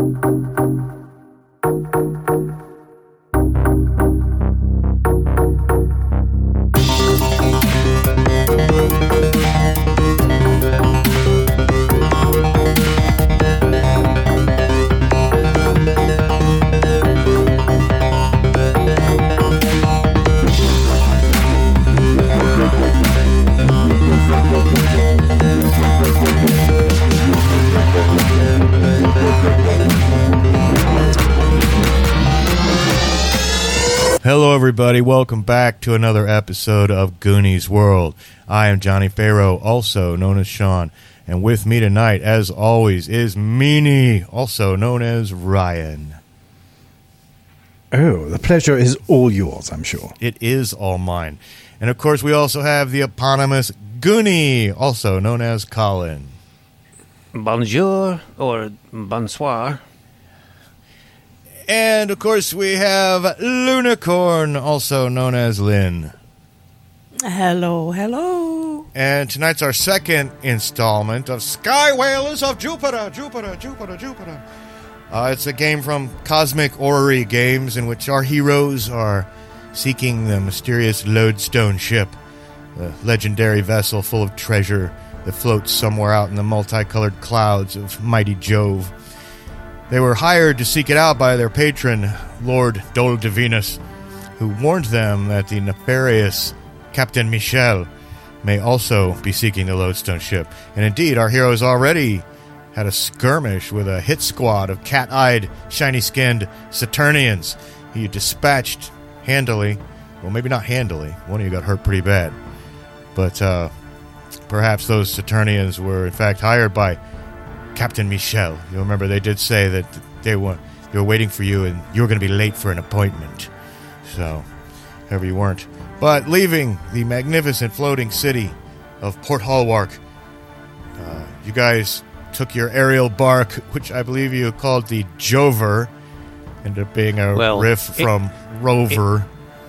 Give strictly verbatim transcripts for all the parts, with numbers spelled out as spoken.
Hello, everybody. Welcome back to another episode of Goonies World. I am Johnny Farrow, also known as Sean, and with me tonight, as always, is Meanie, also known as Ryan. Oh, the pleasure is all yours, I'm sure. It is all mine. And, of course, we also have the eponymous Goonie, also known as Colin. Bonjour, or bonsoir. And, of course, we have Lunicorn, also known as Lynn. Hello, hello. And tonight's our second installment of Sky Whalers of Jupiter, Jupiter, Jupiter, Jupiter. Uh, it's a game from Cosmic Orrery Games in which our heroes are seeking the mysterious Lodestone ship, a legendary vessel full of treasure that floats somewhere out in the multicolored clouds of mighty Jove. They were hired to seek it out by their patron, Lord Dol Divinus, who warned them that the nefarious Captain Michel may also be seeking the Lodestone ship. And indeed, our heroes already had a skirmish with a hit squad of cat-eyed, shiny-skinned Saturnians. He dispatched handily, well, maybe not handily, one of you got hurt pretty bad, but uh, perhaps those Saturnians were in fact hired by Captain Michel. You remember they did say that they were they were waiting for you and you were going to be late for an appointment. So, however you weren't. But leaving the magnificent floating city of Port Hallwark, uh, you guys took your aerial bark, which I believe you called the Jover, ended up being a well, riff from it, Rover.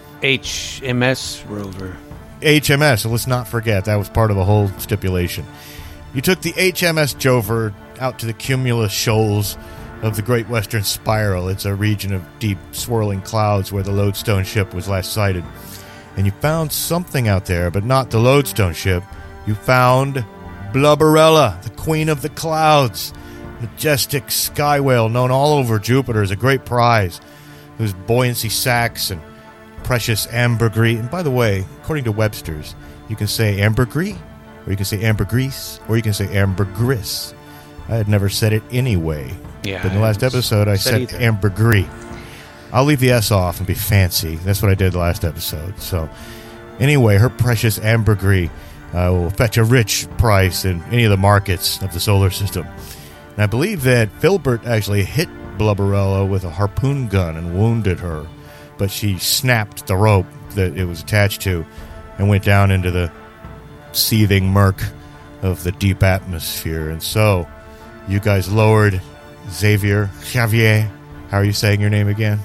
H M S Rover. H M S, so let's not forget, that was part of the whole stipulation. You took the H M S Jover out to the cumulus shoals of the Great Western Spiral. It's a region of deep, swirling clouds where the Lodestone ship was last sighted. And you found something out there, but not the Lodestone ship. You found Blubberella, the queen of the clouds, majestic sky whale known all over Jupiter as a great prize, whose buoyancy sacks and precious ambergris. And by the way, according to Webster's, you can say ambergris, or you can say ambergris, or you can say ambergris. I had never said it anyway. Yeah, but in the last episode, I said, said ambergris. I'll leave the S off and be fancy. That's what I did last episode. So, anyway, her precious ambergris uh, will fetch a rich price in any of the markets of the solar system. And I believe that Filbert actually hit Blubberella with a harpoon gun and wounded her, but she snapped the rope that it was attached to and went down into the seething murk of the deep atmosphere. And so, you guys lowered Xavier, Xavier, how are you saying your name again?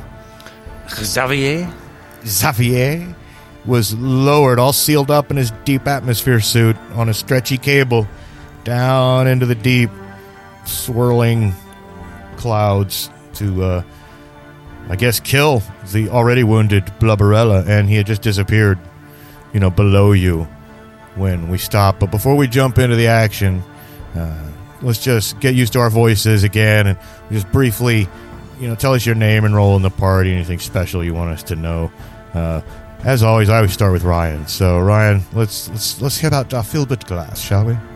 Xavier? Xavier was lowered, all sealed up in his deep atmosphere suit on a stretchy cable down into the deep, swirling clouds to, uh, I guess, kill the already wounded Blubberella, and he had just disappeared, you know, below you when we stopped. But before we jump into the action, uh, let's just get used to our voices again and just briefly, you know, tell us your name and role in the party, anything special you want us to know. Uh, as always, I always start with Ryan. So, Ryan, let's let's let's hear about our Filbert Glass, shall we?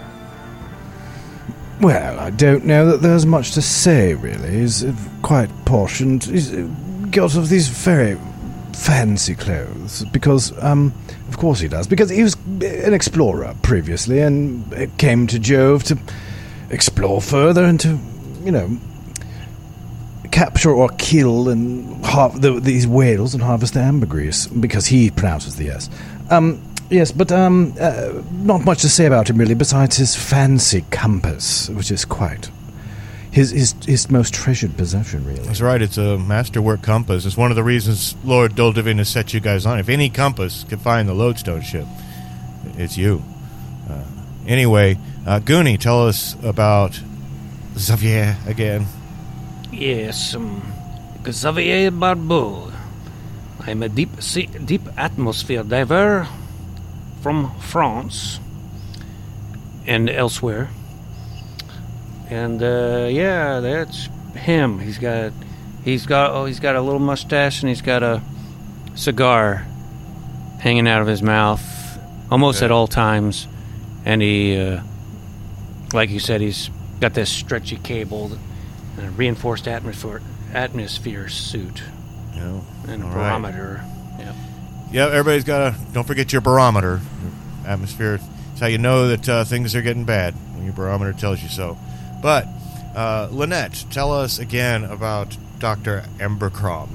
Well, I don't know that there's much to say, really. He's uh, quite posh and he's uh, got sort of these very fancy clothes because, um, of course he does, because he was an explorer previously and came to Jove to explore further and to, you know, capture or kill and har- the, these whales and harvest the ambergris, because he pronounces the S. Um, yes, but um, uh, not much to say about him, really, besides his fancy compass, which is quite his his, his most treasured possession, really. That's right, it's a masterwork compass. It's one of the reasons Lord Doldivin has set you guys on. If any compass can find the Lodestone ship, it's you. Uh, anyway, uh, Goonie, tell us about Xavier again. Yes, um, Xavier Barbeau. I'm a deep sea, deep atmosphere diver from France and elsewhere. And uh, yeah, that's him. He's got, he's got, oh, he's got a little mustache and he's got a cigar hanging out of his mouth almost Okay. at all times. And he, uh, like you said, he's got this stretchy cable, uh, reinforced atmosphere atmosphere suit Yeah. and a All right. barometer. Yeah. Yeah, everybody's got to, don't forget your barometer. Your atmosphere. It's how you know that uh, things are getting bad, when your barometer tells you so. But, uh, Lynette, tell us again about Doctor Embercrom.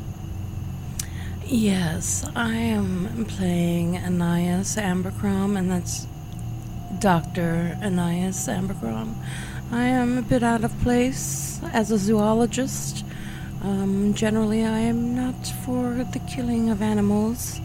Yes, I am playing Anais Abercrom, and that's Doctor Anais Abercrom. I am a bit out of place as a zoologist. Um, generally, I am not for the killing of animals,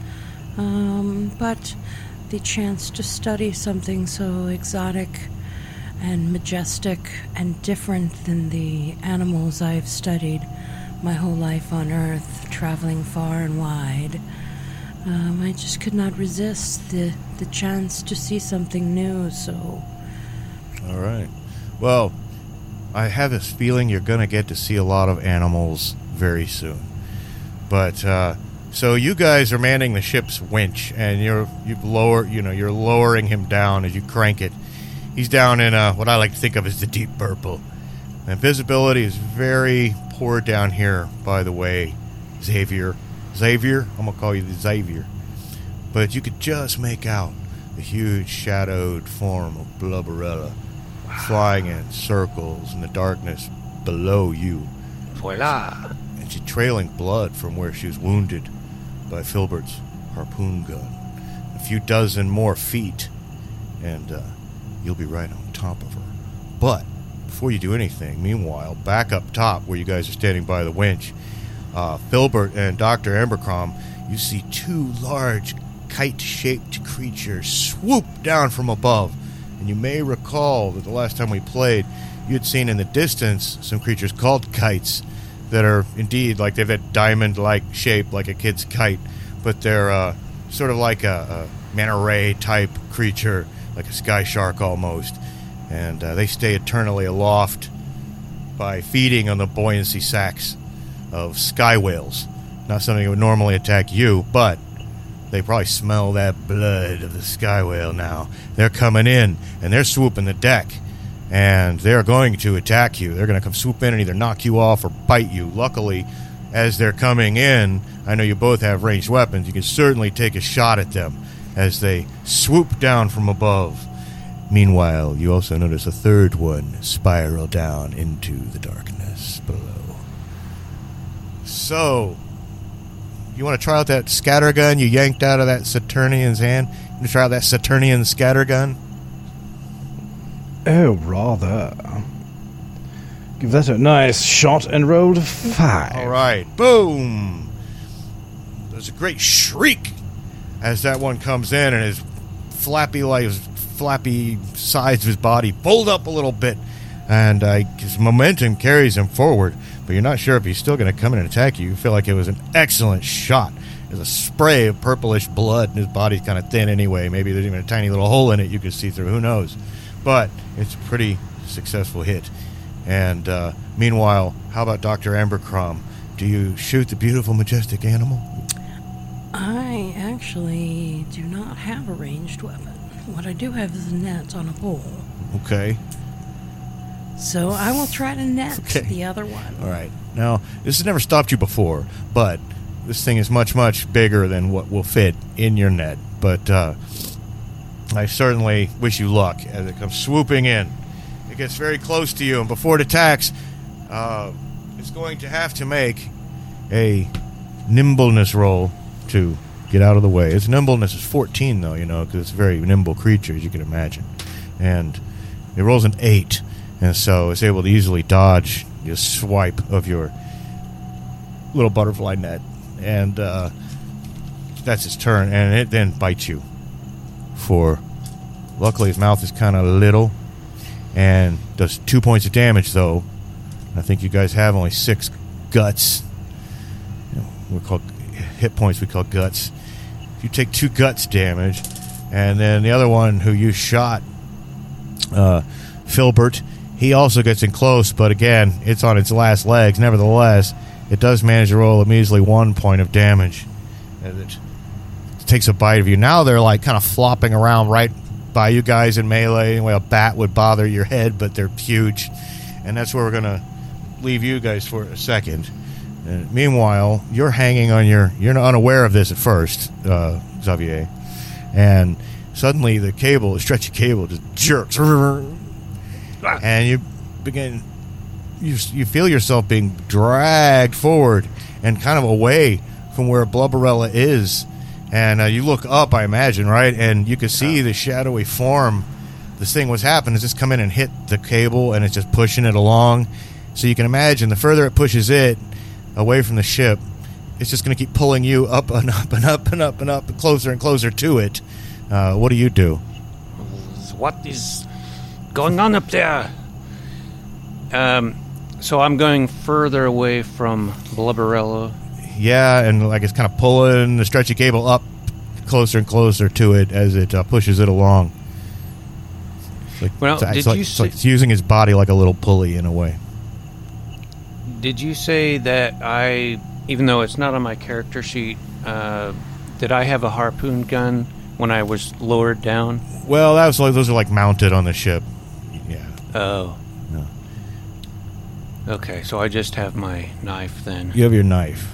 um, but the chance to study something so exotic and majestic and different than the animals I've studied my whole life on Earth, traveling far and wide. Um, I just could not resist the, the chance to see something new, so... All right. Well, I have this feeling you're going to get to see a lot of animals very soon. But, uh, so you guys are manning the ship's winch, and you're, you've lower, you know, you're lowering him down as you crank it. He's down in uh, what I like to think of as the deep purple. And visibility is very poor down here, by the way, Xavier. Xavier? I'm going to call you the Xavier. But you could just make out the huge shadowed form of Blubberella flying in circles in the darkness below you. Voila. And she's trailing blood from where she was wounded by Filbert's harpoon gun. A few dozen more feet, and uh, you'll be right on top of her. But before you do anything, meanwhile, back up top where you guys are standing by the winch, uh, Filbert and Doctor Embercrom, you see two large kite-shaped creatures swoop down from above. And you may recall that the last time we played, you had seen in the distance some creatures called kites that are indeed like they've that diamond-like shape, like a kid's kite, but they're uh, sort of like a, a manta ray type creature, like a sky shark almost. And uh, they stay eternally aloft by feeding on the buoyancy sacs of sky whales. Not something that would normally attack you, but they probably smell that blood of the sky whale now. They're coming in, and they're swooping the deck, and they're going to attack you. They're going to come swoop in and either knock you off or bite you. Luckily, as they're coming in, I know you both have ranged weapons. You can certainly take a shot at them as they swoop down from above. Meanwhile, you also notice a third one spiral down into the darkness below. So, you want to try out that scattergun you yanked out of that Saturnian's hand? You want to try out that Saturnian scattergun? Oh, rather. Give that a nice shot and roll to five. All right. Boom! There's a great shriek as that one comes in, and his flappy, like, his flappy sides of his body fold up a little bit, and uh, his momentum carries him forward, but you're not sure if he's still going to come in and attack you. You feel like it was an excellent shot. There's a spray of purplish blood, and his body's kind of thin anyway. Maybe there's even a tiny little hole in it you can see through. Who knows? But it's a pretty successful hit. And uh, meanwhile, how about Doctor Embercrom? Do you shoot the beautiful, majestic animal? I actually do not have a ranged weapon. What I do have is a net on a pole. Okay. So I will try to net Okay. the other one. All right. Now, this has never stopped you before, but this thing is much, much bigger than what will fit in your net. But uh, I certainly wish you luck as it comes swooping in. It gets very close to you, and before it attacks, uh, it's going to have to make a nimbleness roll to get out of the way. Its nimbleness is fourteen, though, you know, because it's a very nimble creature, as you can imagine. And it rolls an eight, and so it's able to easily dodge your swipe of your little butterfly net. And uh, that's its turn, and it then bites you. For, luckily, his mouth is kind of little, and does two points of damage, though, I think you guys have only six guts. You know, we call hit points. We call guts. If you take two guts damage, and then the other one who you shot, uh, Filbert, he also gets in close, but again, it's on its last legs. Nevertheless, it does manage to roll a measly one point of damage as it takes a bite of you. Now they're like kind of flopping around right by you guys in melee. Anyway, a bat would bother your head, but they're huge, and that's where we're gonna leave you guys for a second. And meanwhile, you're hanging on your... You're unaware of this at first, uh, Xavier. And suddenly the cable, the stretchy cable, just jerks. And you begin... You, you feel yourself being dragged forward and kind of away from where Blubberella is. And uh, you look up, I imagine, right? And you can see the shadowy form. This thing, what's happened is just come in and hit the cable, and it's just pushing it along. So you can imagine the further it pushes it away from the ship, it's just going to keep pulling you up and up and up and up and up and closer and closer to it. Uh, what do you do? What is going on up there? Um, so I'm going further away from Blubberella. Yeah, and like it's kind of pulling the stretchy cable up closer and closer to it as it uh, pushes it along. It's like, well, it's, did it's like, you it's say- like it's using its body like a little pulley in a way. Did you say that I, even though it's not on my character sheet, uh, did I have a harpoon gun when I was lowered down? Well, that was like, those are like mounted on the ship. Yeah. Oh. No. Okay, so I just have my knife then. You have your knife.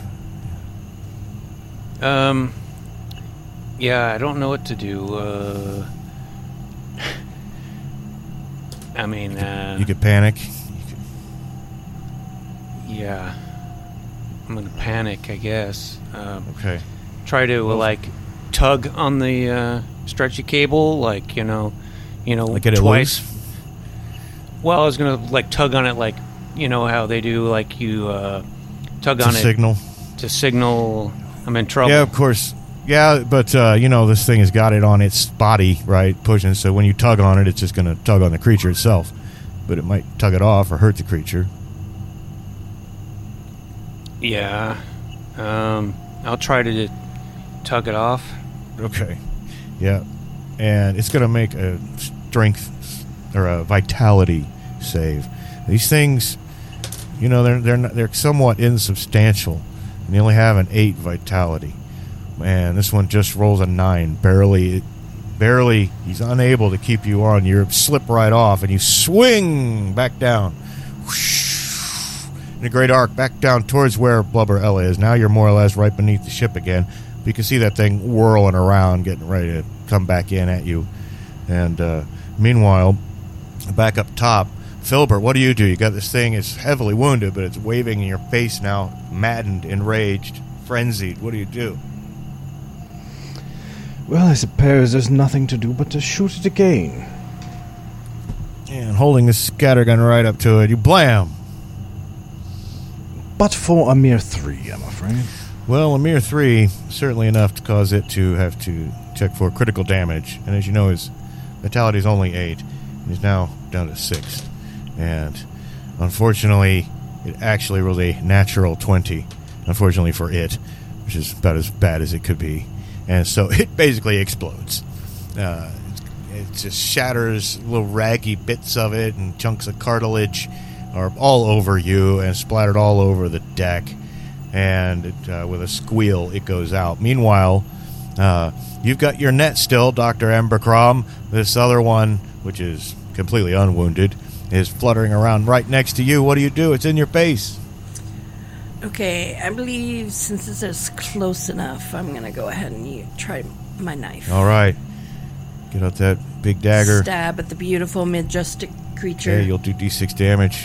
Um. Yeah, I don't know what to do. Uh. I mean, uh. You could panic. Yeah. I'm gonna panic, I guess. Um, Okay. try to, Well- like, tug on the uh, stretchy cable, like, you know, you know, Like get it twice. loose? Well, I was gonna, like, tug on it, like, you know how they do, like, you uh, tug To on it signal. to signal I'm in trouble. Yeah, of course. Yeah, but, uh, you know, this thing has got it on its body, right, pushing, so when you tug on it, it's just going to tug on the creature itself. But it might tug it off or hurt the creature. Yeah. Um, I'll try to tug it off. Okay. Yeah. And it's going to make a strength or a vitality save. These things, you know, they're they're not, they're somewhat insubstantial, and they only have an eight vitality. Man, this one just rolls a nine, barely, barely. He's unable to keep you on. You slip right off, and you swing back down. Whoosh. In a great arc back down towards where Blubberella is. Now you're more or less right beneath the ship again. But you can see that thing whirling around, getting ready to come back in at you. And uh, meanwhile, back up top, Filbert, what do you do? You got this thing, it's heavily wounded, but it's waving in your face now, maddened, enraged, frenzied. What do you do? Well, I suppose there's nothing to do but to shoot it again. And holding the scattergun right up to it, you blam! But for a mere three, I'm afraid. Well, a mere three, certainly enough to cause it to have to check for critical damage. And as you know, his vitality is only eight. He's now down to six. And unfortunately, it actually rolled a natural twenty. Unfortunately for it, which is about as bad as it could be. And so it basically explodes. Uh, it just shatters little raggy bits of it, and chunks of cartilage are all over you and splattered all over the deck. And it, uh, with a squeal, it goes out. Meanwhile, uh, you've got your net still, Doctor Embercrom. This other one, which is completely unwounded, is fluttering around right next to you. What do you do? It's in your face. Okay, I believe since this is close enough, I'm gonna go ahead and u- try my knife. All right. Get out that big dagger. Stab at the beautiful, majestic creature. Okay, you'll do d six damage.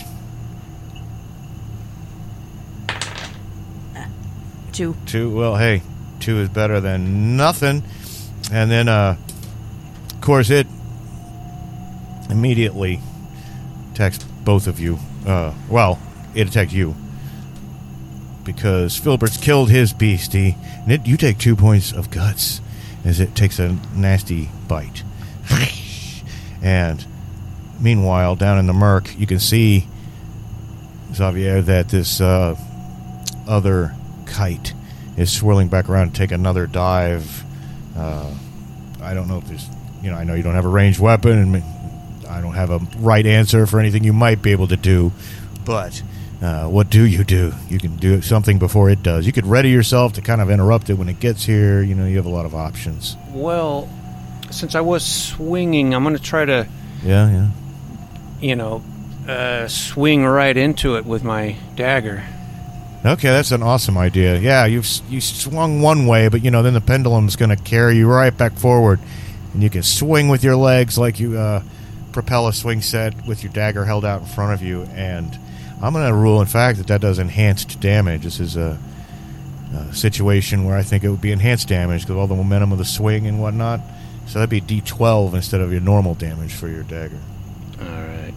Two. Two. Well, hey, two is better than nothing. And then, uh, of course, it immediately attacks both of you. Uh, well, it attacks you because Filbert's killed his beastie, and it, you take two points of guts as it takes a nasty bite. And meanwhile, down in the murk, you can see Xavier, that this uh, other kite is swirling back around to take another dive. Uh, I don't know if there's, you know, I know you don't have a ranged weapon, and I don't have a right answer for anything you might be able to do, but uh, what do you do? You can do something before it does. You could ready yourself to kind of interrupt it when it gets here. You know, you have a lot of options. Well, since I was swinging, I'm going to try to, Yeah, yeah. you know, uh, swing right into it with my dagger. Okay, that's an awesome idea. Yeah, you've you swung one way, but you know then the pendulum's going to carry you right back forward, and you can swing with your legs like you uh, propel a swing set with your dagger held out in front of you. And I'm going to rule, in fact, that that does enhanced damage. This is a, a situation where I think it would be enhanced damage because of all the momentum of the swing and whatnot. So that'd be D twelve instead of your normal damage for your dagger. All right.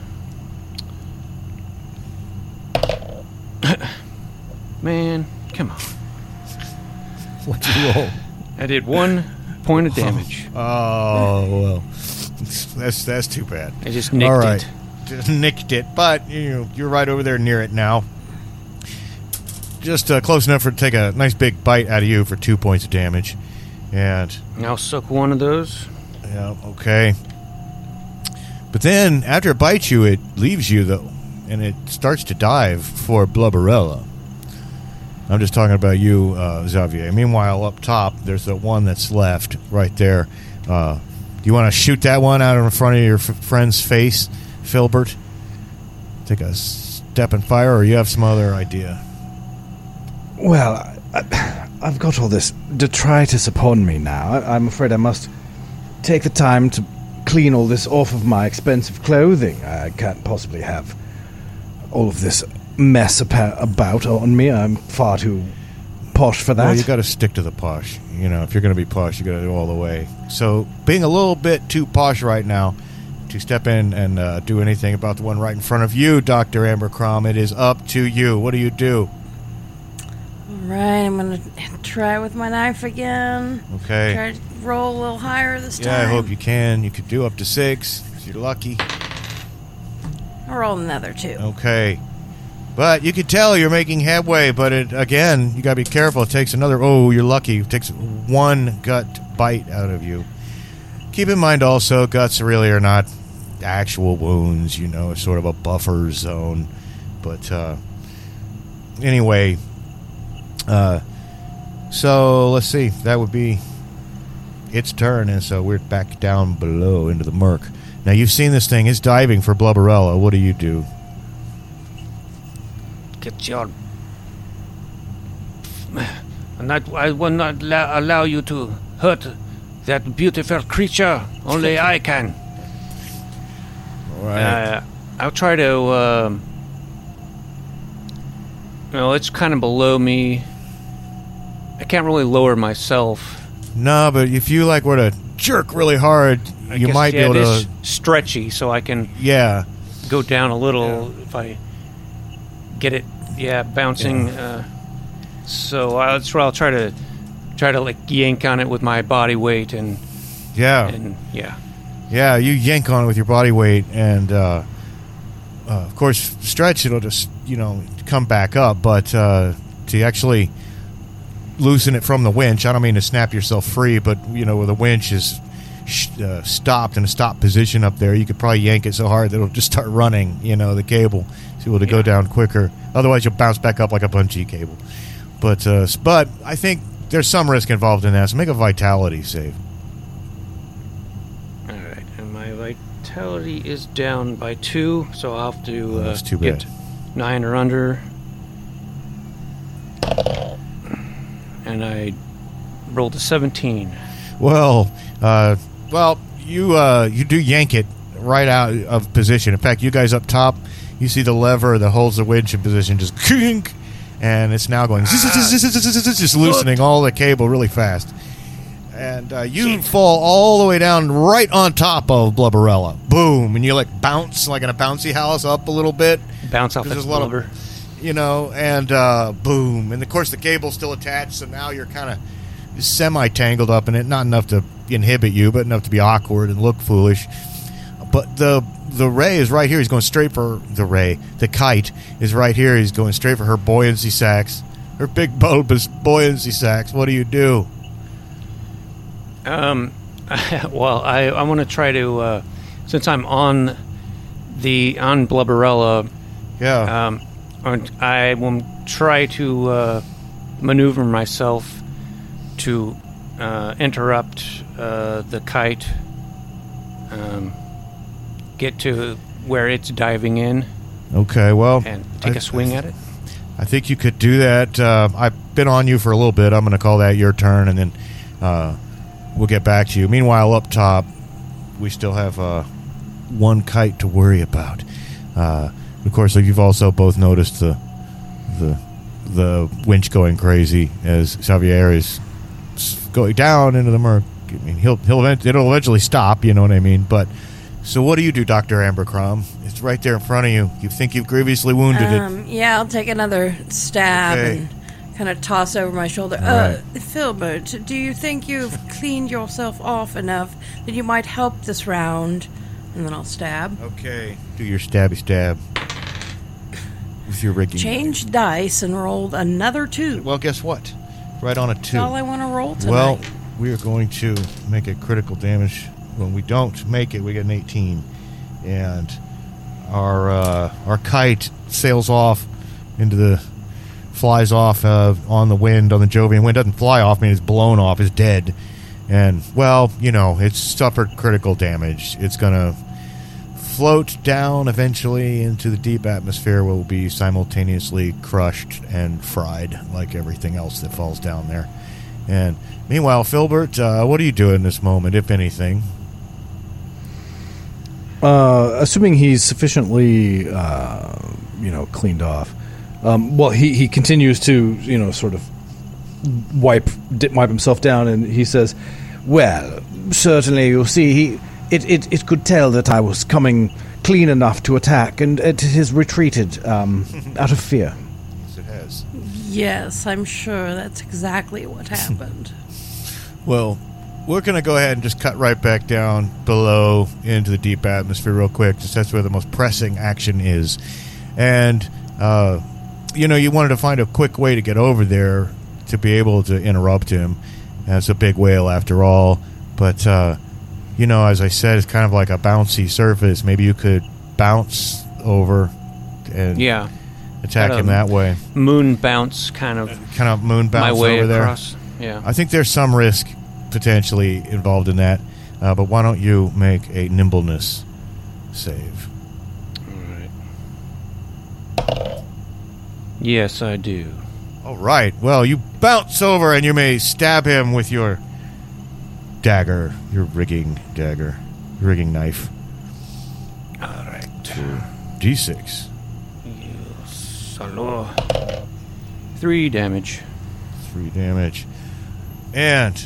Man, come on. What'd you roll? I did one point of damage. Oh, well. That's that's too bad. I just nicked All right. it. Just nicked it, but you know, you're right over there near it now. Just uh, close enough for it to take a nice big bite out of you for two points of damage. And I'll suck one of those. yeah, okay. But then after it bites you, it leaves you though, and it starts to dive for Blubberella. I'm just talking about you, uh, Xavier. Meanwhile, up top, there's the one that's left right there. Uh, do you want to shoot that one out in front of your f- friend's face, Filbert? Take a step and fire, or you have some other idea? Well, I, I've got all this detritus upon me now. I, I'm afraid I must take the time to clean all this off of my expensive clothing. I can't possibly have all of this mess apa- about on me. I'm far too posh for that. Well, you got to stick to the posh. You know, if you're going to be posh, you got to go all the way. So, being a little bit too posh right now to step in and uh, do anything about the one right in front of you, Doctor Ambercrom, it is up to you. What do you do? All right, I'm gonna try with my knife again. Okay. Try to roll a little higher this time. Yeah, I hope you can. You could do up to six if you're lucky. I'll roll another two. Okay. But you can tell you're making headway, but it, again, you got to be careful. It takes another, oh, you're lucky. It takes one gut bite out of you. Keep in mind also, guts really are not actual wounds, you know, it's sort of a buffer zone. But uh, anyway, uh, so let's see. That would be its turn, and so we're back down below into the murk. Now, you've seen this thing. It's diving for Blubberella. What do you do? Get your... Not, I will not la- allow you to hurt that beautiful creature. Only I can. All right. Uh, I'll try to... Um, well, it's kind of below me. I can't really lower myself. No, but if you like were to jerk really hard, I you guess, might yeah, be able it is to. stretchy, so I can Yeah. go down a little if I get it. Yeah, bouncing. Yeah. Uh, so I'll, that's where I'll try to try to like yank on it with my body weight and Yeah. and yeah. Yeah, you yank on it with your body weight, and uh, uh, of course, stretch, it'll just, you know, come back up. But uh, to actually loosen it from the winch, I don't mean to snap yourself free, but, you know, where the winch is sh- uh, stopped in a stop position up there, you could probably yank it so hard that it'll just start running, you know, the cable. So able to go Yeah. down quicker. Otherwise, you'll bounce back up like a bungee cable. But, uh, but I think there's some risk involved in that, so make a vitality save. All right, and my vitality is down by two, so I'll have to Oh, uh, that's too get bad. nine or under. And I rolled a seventeen. Well, uh, well, you uh, you do yank it right out of position. In fact, you guys up top, you see the lever that holds the winch in position, just kink, and it's now going just loosening all the cable really fast. And uh, you fall all the way down right on top of Blubberella. Boom, and you like bounce like in a bouncy house up a little bit. Bounce off There's its a lot of- blubber. You know, and uh, boom. And, of course, the cable's still attached, so now you're kind of semi-tangled up in it. Not enough to inhibit you, but enough to be awkward and look foolish. but the the ray is right here. He's going straight for the ray. The kite is right here. He's going straight for her buoyancy sacks. Her big bulbous buoyancy sacks. What do you do? Um, well, I, I want to try to, uh, since I'm on the, on Blubberella, Yeah. um, I will try to uh, maneuver myself to uh, interrupt uh, the kite, um, get to where it's diving in, Okay, well. and take I- a swing at it. I think you could do that. Uh, I've been on you for a little bit. I'm going to call that your turn, and then uh, we'll get back to you. Meanwhile, up top, we still have uh, one kite to worry about. Uh, of course, you've also both noticed the the the winch going crazy as Xavier is s- going down into the murk. I mean, he'll he'll event- it'll eventually stop. You know what I mean? But so, what do you do, Doctor Ambercrom? It's right there in front of you. You think you've grievously wounded it. Um, yeah, I'll take another stab Okay. and kind of toss over my shoulder. All Uh, right. Filbert, do you think you've cleaned yourself off enough that you might help this round? And then I'll stab. Okay. Do your stabby stab with your rigging. Change dice and rolled another two. Well, guess what? Right on a two. That's all I want to roll tonight. Well, we are going to make a critical damage. When we don't make it, we get an eighteen, and our uh, our kite sails off into the flies off uh, on the wind on the Jovian wind. Doesn't fly off. I mean, it's blown off. It's dead, and well, you know, it's suffered critical damage. It's gonna float down eventually into the deep atmosphere, where it will be simultaneously crushed and fried like everything else that falls down there. And meanwhile, Filbert, uh, what are you doing in this moment, if anything? Uh, assuming he's sufficiently, uh, you know, cleaned off. Um, well, he, he continues to, you know, sort of wipe di- wipe himself down, and he says, "Well, certainly, you see, he it, it, it could tell that I was coming clean enough to attack, and it has retreated um, out of fear." Yes, it has. yes, I'm sure that's exactly what happened. Well, we're going to go ahead and just cut right back down below into the deep atmosphere real quick, just that's where the most pressing action is. And, uh, you know, you wanted to find a quick way to get over there to be able to interrupt him. And it's a big whale after all. But, uh, you know, as I said, it's kind of like a bouncy surface. Maybe you could bounce over and Yeah, attack Kind him of that way. moon bounce kind of Kind of moon bounce my way over there. across. Yeah. I think there's some risk potentially involved in that, uh, but why don't you make a nimbleness save? All right. Yes, I do. All right. Well, you bounce over and you may stab him with your dagger, your rigging dagger, rigging knife. All right. D six. Yes, hello. Three damage. Three damage. And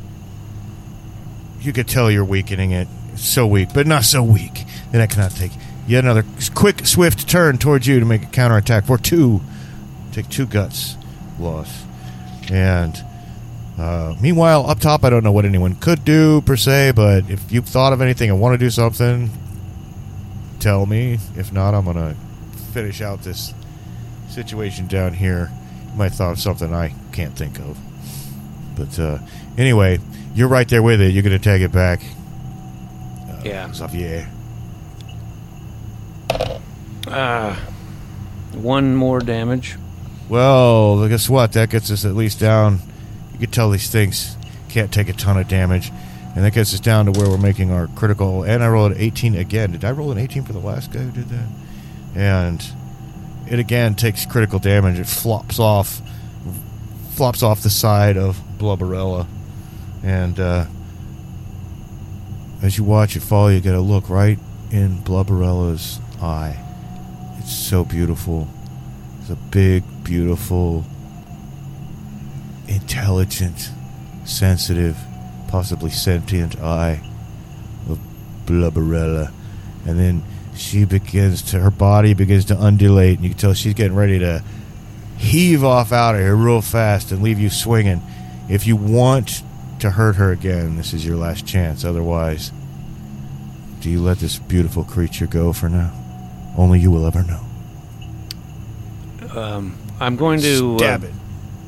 you could tell you're weakening it. It's so weak, but not so weak that I cannot take yet another quick, swift turn towards you to make a counterattack for two. Take two guts loss. And uh, meanwhile, up top, I don't know what anyone could do per se, but if you've thought of anything and want to do something, tell me. If not, I'm going to finish out this situation down here. You might have thought of something I can't think of. But uh, anyway, you're right there with it. You're going to take it back. Uh, Yeah. Xavier. Uh, one more damage. Well, guess what? That gets us at least down. You can tell these things can't take a ton of damage. And that gets us down to where we're making our critical. And I rolled an eighteen again. Did I roll an eighteen for the last guy who did that? And it again takes critical damage. It flops off, flops off the side of Blubberella. And uh, as you watch it fall, you get a look right in Blubberella's eye. It's so beautiful. It's a big, beautiful, intelligent, sensitive, possibly sentient eye of Blubberella. And then she begins to, her body begins to undulate, and you can tell she's getting ready to heave off out of here real fast and leave you swinging. If you want to hurt her again, this is your last chance. Otherwise, do you let this beautiful creature go for now? Only you will ever know. Um, I'm going to Stab uh, it.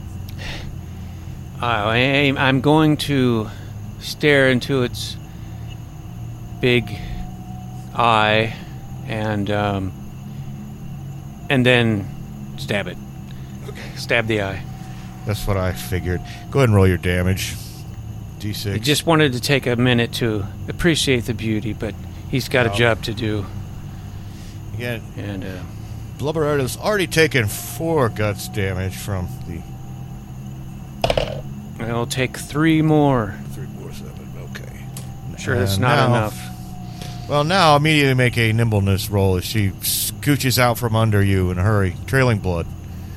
I am, I'm going to stare into its big eye and um, and then stab it. Stab the eye. That's what I figured. Go ahead and roll your damage. D six. I just wanted to take a minute to appreciate the beauty, but he's got Oh. a job to do. Again, And uh, Blubberhead has already taken four guts damage from the I'll take three more. three, four, seven. Okay. I'm sure that's And not now- enough. Well, now immediately make a nimbleness roll as she scooches out from under you in a hurry, trailing blood.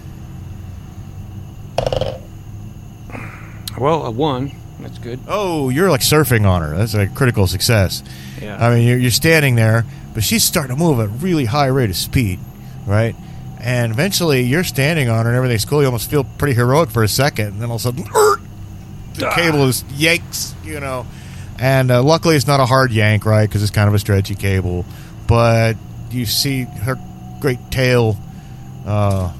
Well, a one. That's good. Oh, you're like surfing on her. That's a critical success. Yeah. I mean, you're, you're standing there, but she's starting to move at a really high rate of speed, right? And eventually, you're standing on her, and everything's cool. You almost feel pretty heroic for a second, and then all of a sudden, "Er!" the Ah. cable is yanks, you know. And uh, luckily, it's not a hard yank, right? Because it's kind of a stretchy cable. But you see her great tail uh,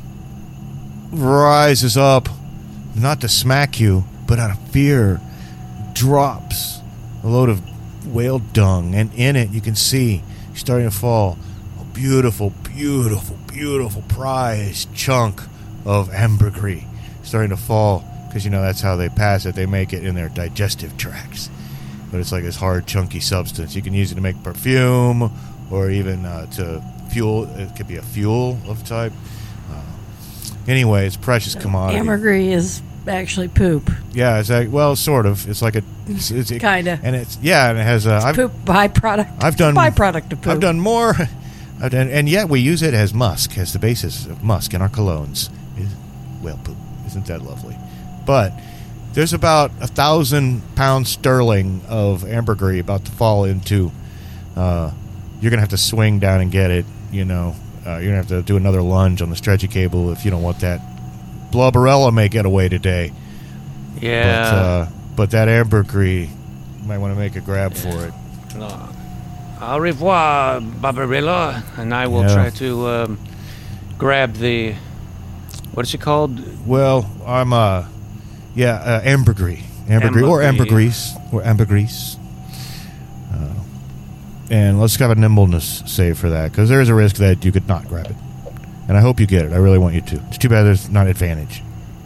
rises up, not to smack you, but out of fear, drops a load of whale dung, and in it you can see starting to fall a beautiful, beautiful, beautiful prize chunk of ambergris starting to fall, because you know that's how they pass it. They make it in their digestive tracts, but it's like this hard, chunky substance. You can use it to make perfume, or even uh, to fuel. It could be a fuel of type. Uh, anyway, it's precious commodity. Ambergris is actually poop. Yeah, it's like, well, sort of. It's like a, it's, it's it, Kinda. and it's yeah, and it has. Uh, I've, Poop byproduct. I've done byproduct of poop. I've done more, I've done, and yet we use it as musk, as the basis of musk in our colognes. Is whale poop. Isn't that lovely? But there's about a thousand pounds sterling of ambergris about to fall into. Uh, you're gonna have to swing down and get it. You know, uh, you're gonna have to do another lunge on the stretchy cable if you don't want that. Blubberella may get away today. Yeah. But, uh, but that ambergris, you might want to make a grab for it. Uh, au revoir, Barbarella. And I will Yeah. try to um, grab the. What is it called? Well, I'm, uh, yeah, uh, ambergris. Ambergris, or Ambergris. ambergris. Or ambergris. Uh, and let's have a nimbleness save for that, because there is a risk that you could not grab it. And I hope you get it. I really want you to. It's too bad there's not advantage.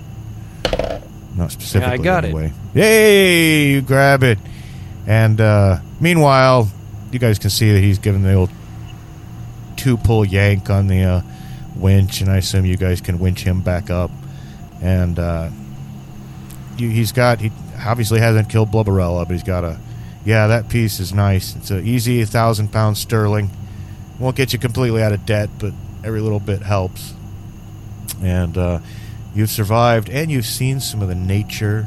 Not specifically. Yeah, I got it. anyway. Yay! You grab it. And uh, meanwhile, you guys can see that he's giving the old two-pull yank on the uh, winch, and I assume you guys can winch him back up. And uh, you, he's got, he obviously hasn't killed Blubberella, but he's got a, yeah, that piece is nice. It's an easy one thousand pounds sterling. Won't get you completely out of debt, but every little bit helps. And uh, you've survived, and you've seen some of the nature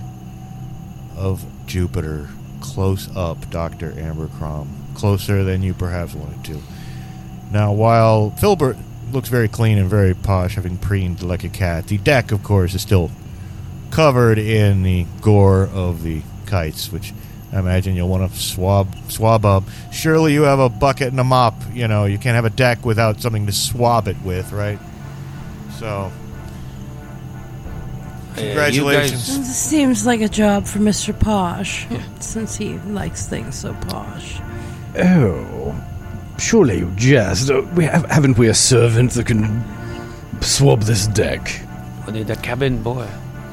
of Jupiter close up, Doctor Ambercrom. Closer than you perhaps wanted to. Now, while Filbert looks very clean and very posh, having preened like a cat, the deck, of course, is still covered in the gore of the kites, which I imagine you'll want to swab swab up. Surely you have a bucket and a mop. You know, you can't have a deck without something to swab it with, right? So, congratulations. you This seems like a job for Mister Posh, since he likes things so posh. Oh, surely you jest. Uh, We have, haven't we a servant that can swab this deck? guys, the cabin boy.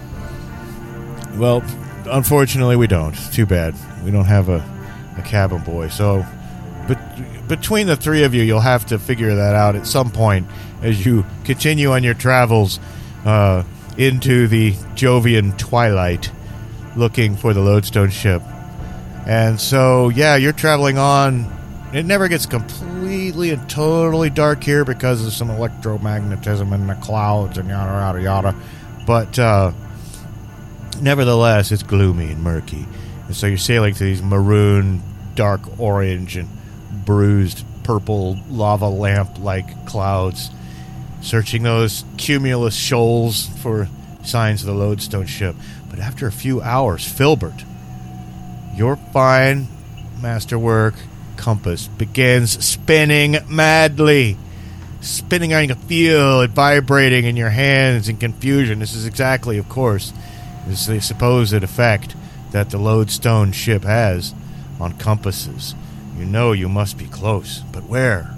Well, unfortunately, we don't. Too bad. We don't have a, a cabin boy. So, but between the three of you, you'll have to figure that out at some point as you continue on your travels uh, into the Jovian twilight, looking for the lodestone ship. And so, yeah, you're traveling on. It never gets completely and totally dark here because of some electromagnetism in the clouds and yada, yada, yada. But, uh, nevertheless, it's gloomy and murky. And so you're sailing through these maroon, dark orange, and bruised purple lava lamp-like clouds, searching those cumulus shoals for signs of the lodestone ship. But after a few hours, Filbert, your fine masterwork compass begins spinning madly. Spinning on, you can feel it vibrating in your hands in confusion. This is exactly, of course, this is the supposed effect that the lodestone ship has on compasses. You know you must be close, but where?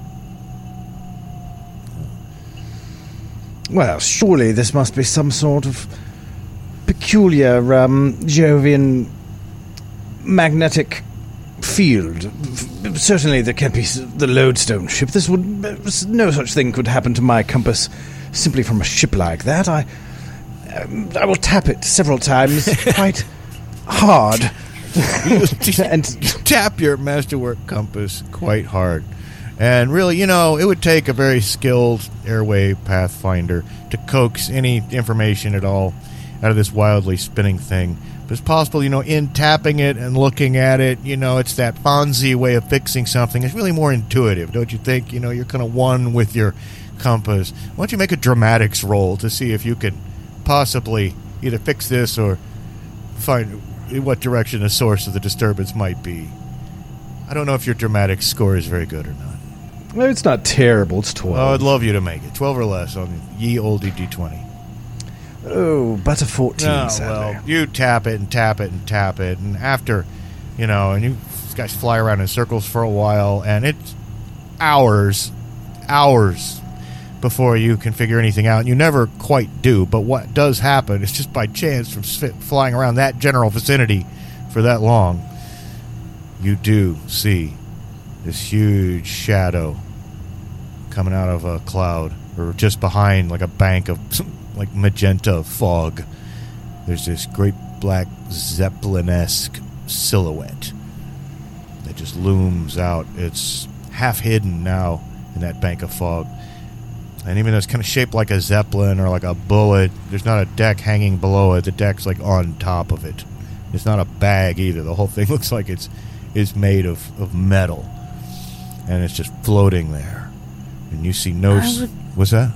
Well, surely this must be some sort of peculiar um, Jovian magnetic field. Certainly there can't be the lodestone ship. This would... no such thing could happen to my compass simply from a ship like that. I... Um, I will tap it several times quite hard. and tap your masterwork compass quite hard. And really, you know, it would take a very skilled airway pathfinder to coax any information at all out of this wildly spinning thing. But it's possible, you know, in tapping it and looking at it, you know, it's that Fonzie way of fixing something. It's really more intuitive, don't you think? You know, you're kind of one with your compass. Why don't you make a dramatics roll to see if you can possibly either fix this or find what direction the source of the disturbance might be. I don't know if your dramatics score is very good or not. Well, it's not terrible. It's twelve. Oh, I'd love you to make it. twelve or less on ye olde D twenty. Oh, but a fourteen, No, sadly. well, you tap it and tap it and tap it, and after, you know, and you guys fly around in circles for a while, and it's hours, hours before you can figure anything out. And you never quite do, but what does happen is just by chance from flying around that general vicinity for that long, you do see this huge shadow coming out of a cloud, or just behind like a bank of like magenta fog. There's this great black Zeppelin-esque silhouette that just looms out. It's half hidden now in that bank of fog. And even though it's kind of shaped like a Zeppelin or like a bullet, there's not a deck hanging below it. The deck's like on top of it. It's not a bag either. The whole thing looks like it's is made of, of metal. And it's just floating there. And you see no... I would- What's that?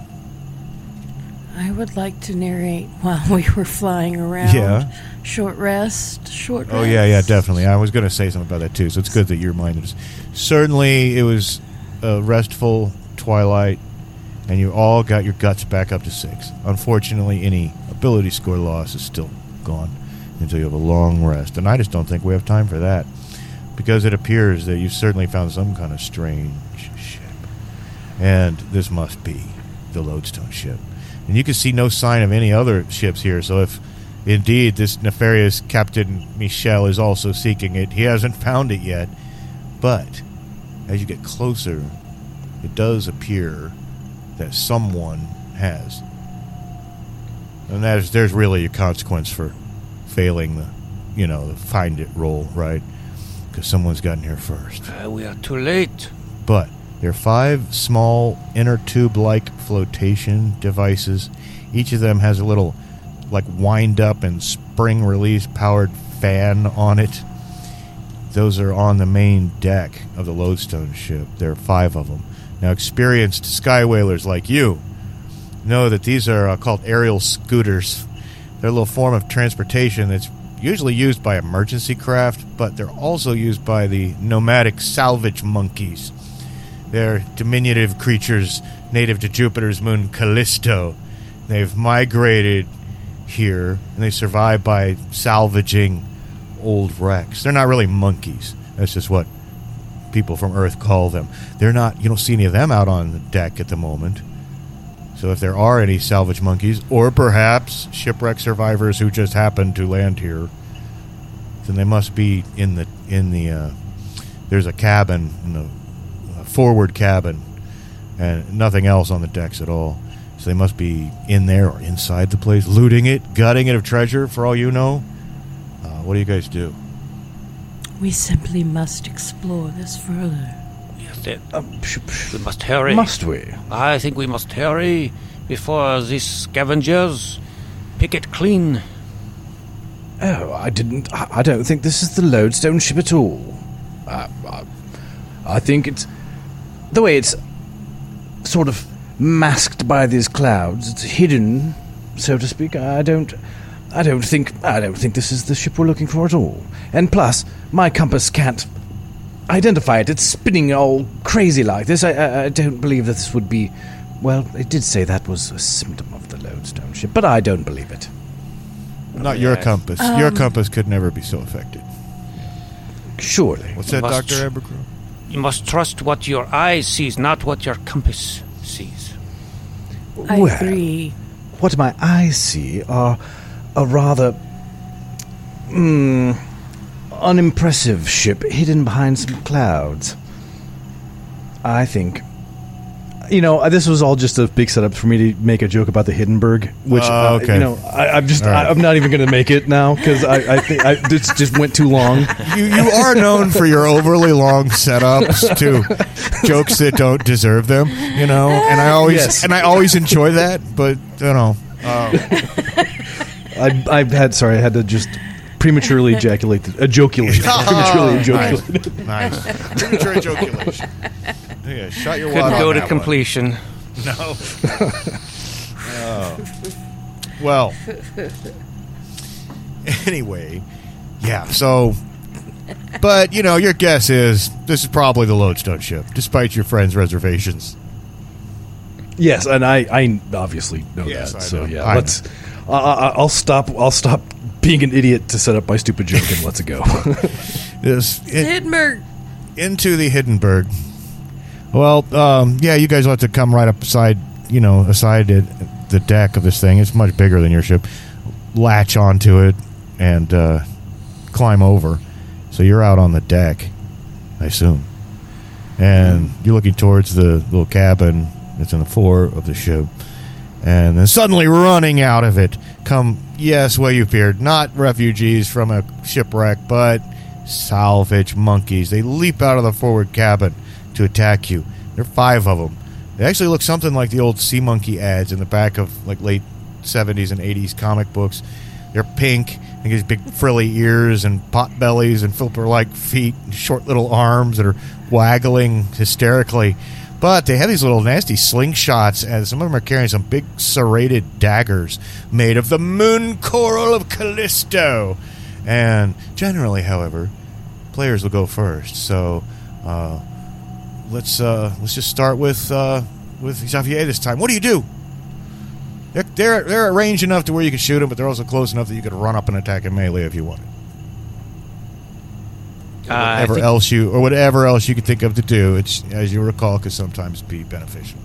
I would like to narrate while we were flying around. Yeah. Short rest, short rest. Oh, yeah, yeah, definitely. I was going to say something about that, too, so it's good that you reminded us. Certainly, it was a restful twilight, and you all got your guts back up to six. Unfortunately, any ability score loss is still gone until you have a long rest. And I just don't think we have time for that, because it appears that you've certainly found some kind of strange ship. And this must be the lodestone ship. And you can see no sign of any other ships here, so if indeed this nefarious Captain Michel is also seeking it, he hasn't found it yet. But as you get closer, it does appear that someone has. And there's, there's really a consequence for failing the, you know, the find it roll, right? Because someone's gotten here first. Uh, we are too late. But there are five small inner tube-like flotation devices. Each of them has a little, like, wind-up and spring-release powered fan on it. Those are on the main deck of the lodestone ship. There are five of them. Now, experienced sky whalers like you know that these are uh, called aerial scooters. They're a little form of transportation that's usually used by emergency craft, but they're also used by the nomadic salvage monkeys. They're diminutive creatures native to Jupiter's moon Callisto. They've migrated here, and they survive by salvaging old wrecks. They're not really monkeys. That's just what people from Earth call them. They're not, you don't see any of them out on the deck at the moment. So if there are any salvage monkeys, or perhaps shipwreck survivors who just happened to land here, then they must be in the, in the, uh, there's a cabin in the forward cabin and nothing else on the decks at all, so they must be in there or inside the place, looting it, gutting it of treasure, for all you know. Uh, what do you guys do? We simply must explore this further. Yes, that, Um, sh- sh- we must hurry. must we? I think we must hurry before these scavengers pick it clean. Oh, I didn't... I, I don't think this is the lodestone ship at all. I, I, I think it's... The way it's sort of masked by these clouds, it's hidden, so to speak. I don't, I don't think, I don't think this is the ship we're looking for at all. And plus, my compass can't identify it. It's spinning all crazy like this. I, I, I don't believe that this would be... Well, it did say that was a symptom of the lodestone ship, but I don't believe it. Not your compass. Um, your compass could never be so affected. Surely. What's that, Must- Doctor Abercrombie? You must trust what your eye sees, not what your compass sees. I Well, agree. what my eyes see are a rather mm, unimpressive ship hidden behind some clouds. I think. You know, this was all just a big setup for me to make a joke about the Hindenburg, which, Oh, uh, okay. you know, I, I'm just, All right. I, I'm not even going to make it now because I, I think I, this just went too long. You you are known for your overly long setups to jokes that don't deserve them, you know, and I always Yes. and I always enjoy that, but you know, um, I, I had, sorry, I had to just prematurely ejaculate, the, ejoculate, prematurely ejaculate. nice, nice. Premature ejaculation. Yeah, shot your wad Couldn't on go to that one. completion. No. Oh. Well. Anyway, yeah. So, but you know, your guess is this is probably the lodestone ship, despite your friend's reservations. Yes, and I, I obviously know Yes, that. I so know. yeah, I let's. Uh, I- I'll stop. I'll stop being an idiot to set up my stupid joke and let's go. This it, Hindenburg. into the Hindenburg. Well, um, yeah, you guys will have to come right up beside, you know, aside it, the deck of this thing. It's much bigger than your ship. Latch onto it and uh, climb over. So you're out on the deck, I assume. And you're looking towards the little cabin that's in the floor of the ship. And then suddenly running out of it come, yes, where you appeared. Not refugees from a shipwreck, but salvage monkeys. They leap out of the forward cabin to attack you. There are five of them. They actually look something like the old sea monkey ads in the back of like late seventies and eighties comic books. They're pink and these big frilly ears and pot bellies and flipper-like feet and short little arms that are waggling hysterically. But they have these little nasty slingshots, and some of them are carrying some big serrated daggers made of the moon coral of Callisto. And generally, however, players will go first. So, uh, Let's uh, let's just start with uh, with Xavier this time. What do you do? They're, they're they're at range enough to where you can shoot them, but they're also close enough that you could run up and attack in melee if you wanted. Uh, I Whatever think- else you or whatever else you could think of to do, it's as you recall, could sometimes be beneficial.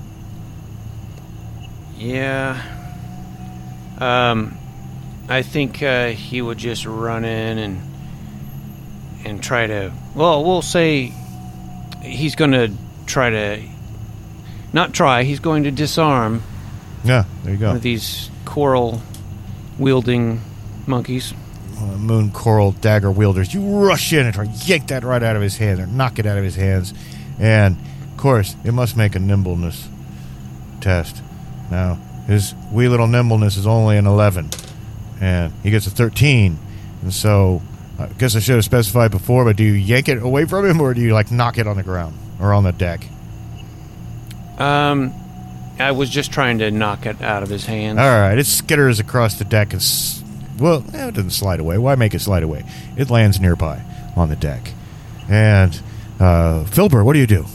Yeah. Um, I think uh, he would just run in and and try to. Well, we'll say he's going to try to. Not try. He's going to disarm Yeah, there you go. one of these coral wielding monkeys. Uh, moon coral dagger wielders. You rush in and try to yank that right out of his hand or knock it out of his hands, and of course it must make a nimbleness test. Now his wee little nimbleness is only an eleven, and he gets a thirteen, and so I guess I should have specified before, but do you yank it away from him or do you like knock it on the ground or on the deck? Um, I was just trying to knock it out of his hands. All right, it skitters across the deck and s- well, eh, it doesn't slide away. Why make it slide away? It lands nearby on the deck. And uh, Filbert, what do you do?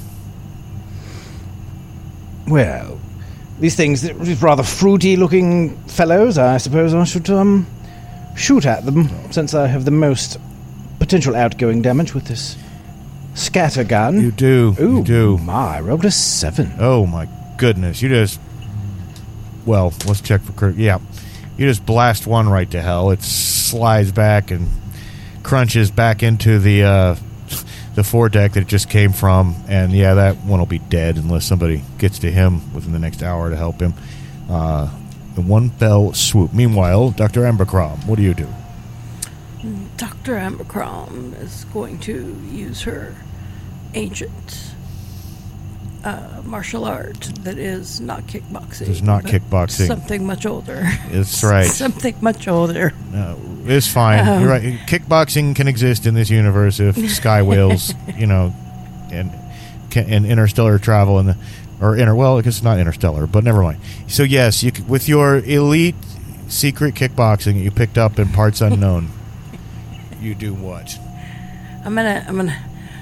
Well, these things, these rather fruity-looking fellows, I suppose I should um shoot at them, since I have the most potential outgoing damage with this scatter gun. You do. Ooh, You do. my, I rolled a seven. Oh my goodness! You just well, let's check for crit. Yeah, you just blast one right to hell. It slides back and crunches back into the uh, the foredeck that it just came from, and yeah, that one will be dead unless somebody gets to him within the next hour to help him. Uh, in one fell swoop. Meanwhile, Doctor Abercrombie, what do you do? Doctor Abercrombie is going to use her ancient uh, martial art that is not kickboxing. It's not but kickboxing. Something much older. That's right. Something much older. No, it's fine. Um, You're right. Kickboxing can exist in this universe if sky whales, you know, and can, and interstellar travel and the, or inter. Well, I guess it's not interstellar, but never mind. So yes, you c- with your elite secret kickboxing that you picked up in parts unknown, you do what? I'm gonna, I'm gonna,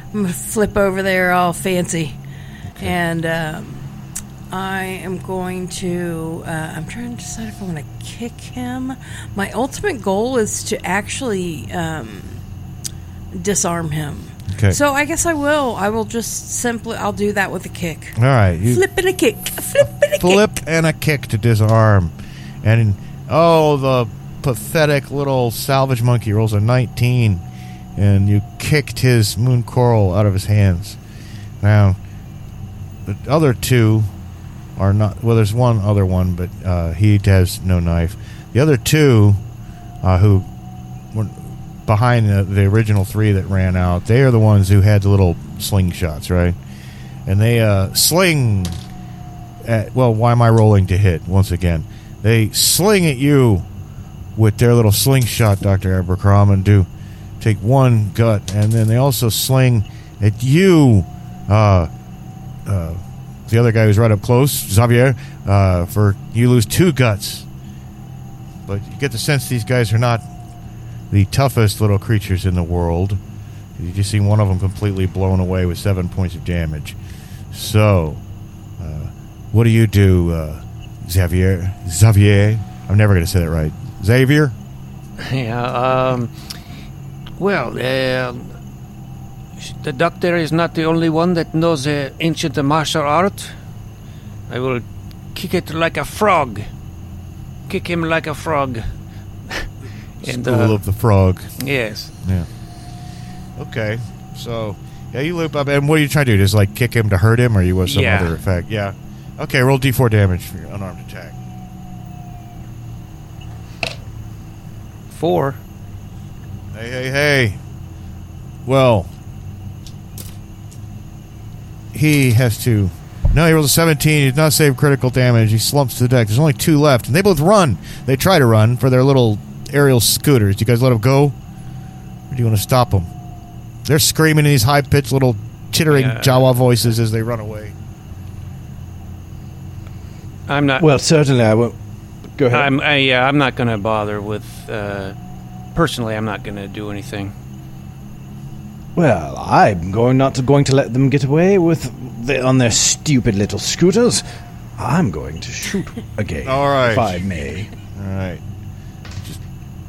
I'm gonna flip over there all fancy, okay. and um, I am going to. Uh, I'm trying to decide if I want to kick him. My ultimate goal is to actually um, disarm him. Okay. So I guess I will. I will just simply. I'll do that with a kick. All right. You flip and a kick. Flip and a flip kick. and a kick to disarm, and oh, the pathetic little salvage monkey rolls a nineteen, and you kicked his moon coral out of his hands. Now, the other two are not. Well, there's one other one, but uh, he has no knife. The other two, uh, who were behind the, the original three that ran out, they are the ones who had the little slingshots, right? And they uh, sling at, well, why am I rolling to hit once again? They sling at you with their little slingshot, Doctor Abercrombie, and do take one gut, and then they also sling at you, uh, uh, the other guy who's right up close, Xavier, uh, for you lose two guts. But you get the sense these guys are not the toughest little creatures in the world. You just see one of them completely blown away with seven points of damage. So, uh, what do you do, uh, Xavier? Xavier? I'm never going to say that right. Xavier? Yeah, um... Well, uh, the doctor is not the only one that knows uh, ancient martial art. I will kick it like a frog. Kick him like a frog. And, School uh, of the Frog. Yes. Yeah. Okay. So, yeah, you loop up. And what are you trying to do? Just, like, kick him to hurt him, or you want some yeah. other effect? Yeah. Okay, roll D four damage for your unarmed attack. Four. Hey, hey, hey. Well, he has to... No, he rolls a seventeen. He did not save critical damage. He slumps to the deck. There's only two left, and they both run. They try to run for their little aerial scooters. Do you guys let them go? Or do you want to stop them? They're screaming in these high-pitched little chittering yeah. Jawa voices as they run away. I'm not... Well, certainly I won't... Go ahead. I'm, I, yeah, I'm not going to bother with... Uh, personally, I'm not going to do anything. Well, I'm going not to, going to let them get away with the, on their stupid little scooters. I'm going to shoot again. All right. If I may. All right. Just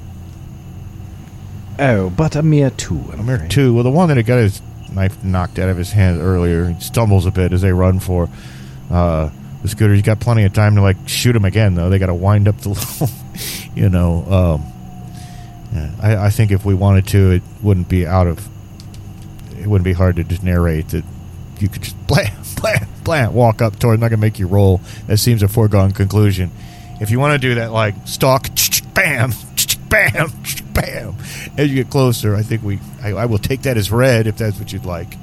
oh, but a mere two. A mere two. Well, the one that had got his knife knocked out of his hand earlier, he stumbles a bit as they run for uh, the scooter. He's got plenty of time to, like, shoot him again, though. They got to wind up the little, you know. Um, yeah, I, I think if we wanted to, it wouldn't be out of... It wouldn't be hard to just narrate that you could just blam, blam, blam, walk up toward. Not gonna make you roll. That seems a foregone conclusion. If you want to do that, like stalk, bam, bam, bam, as you get closer, I think we. I, I will take that as read if that's what you'd like.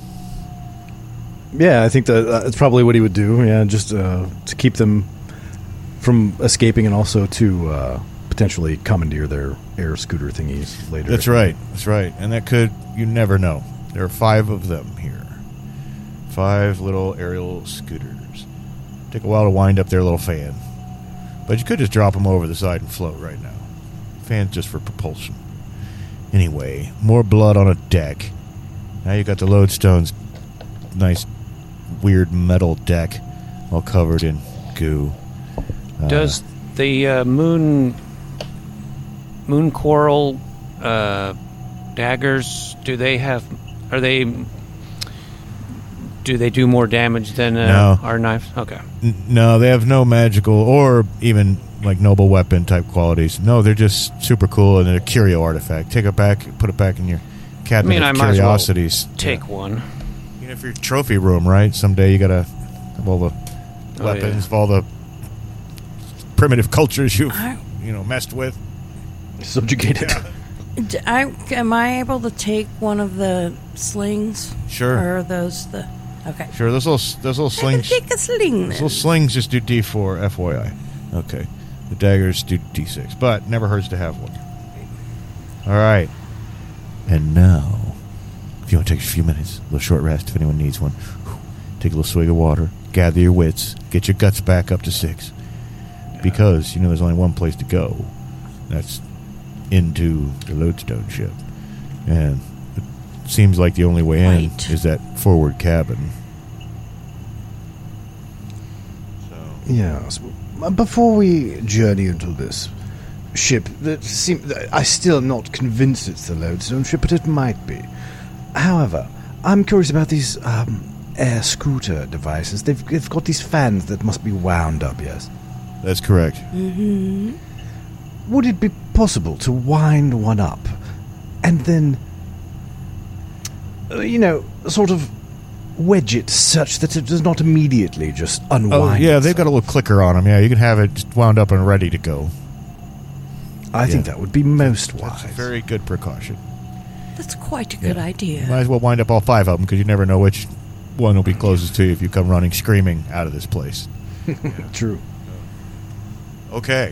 Yeah, I think that that's probably what he would do. Yeah, just uh, to keep them from escaping, and also to uh, potentially commandeer their air scooter thingies later. That's right. That's right. And that could. You never know. There are five of them here. Five little aerial scooters. Take a while to wind up their little fan. But you could just drop them over the side and float right now. Fan's just for propulsion. Anyway, more blood on a deck. Now you got the Lodestone's nice, weird metal deck all covered in goo. Uh, Does the uh, moon moon coral uh, daggers, do they have... Are they... Do they do more damage than uh, no. our knives? Okay. N- no, they have no magical or even like noble weapon type qualities. No, they're just super cool, and they're a curio artifact. Take it back, put it back in your cabinet I mean, of I curiosities. Might as well take yeah. one. You know, if your trophy room, right? Someday you gotta have all the oh, weapons, yeah. of all the primitive cultures you've you know messed with, subjugated. Yeah. D- I, am I able to take one of the slings? Sure. Or are those the... Okay. Sure, those little, those little slings... I can take a sling, Those then. little slings just do D four, F Y I. Okay. The daggers do D six, but never hurts to have one. All right. And now, if you want to take a few minutes, a little short rest if anyone needs one, take a little swig of water, gather your wits, get your guts back up to six. Because, you know, there's only one place to go. That's into the Lodestone ship. And the seems like the only way in Right. is that forward cabin. Yes. Before we journey into this ship, that seem, I still am not convinced it's the Lodestone ship, but it might be. However, I'm curious about these um, air scooter devices. They've, they've got these fans that must be wound up, yes? That's correct. Mm-hmm. Would it be possible to wind one up and then, uh, you know, sort of wedge it such that it does not immediately just unwind? Oh, yeah, they've itself? got a little clicker on them. Yeah, you can have it just wound up and ready to go. I think yeah. that would be most That's wise. a very good precaution. That's quite a good Yeah. idea. Might as well wind up all five of them because you never know which one will be closest to you if you come running screaming out of this place. True. Okay.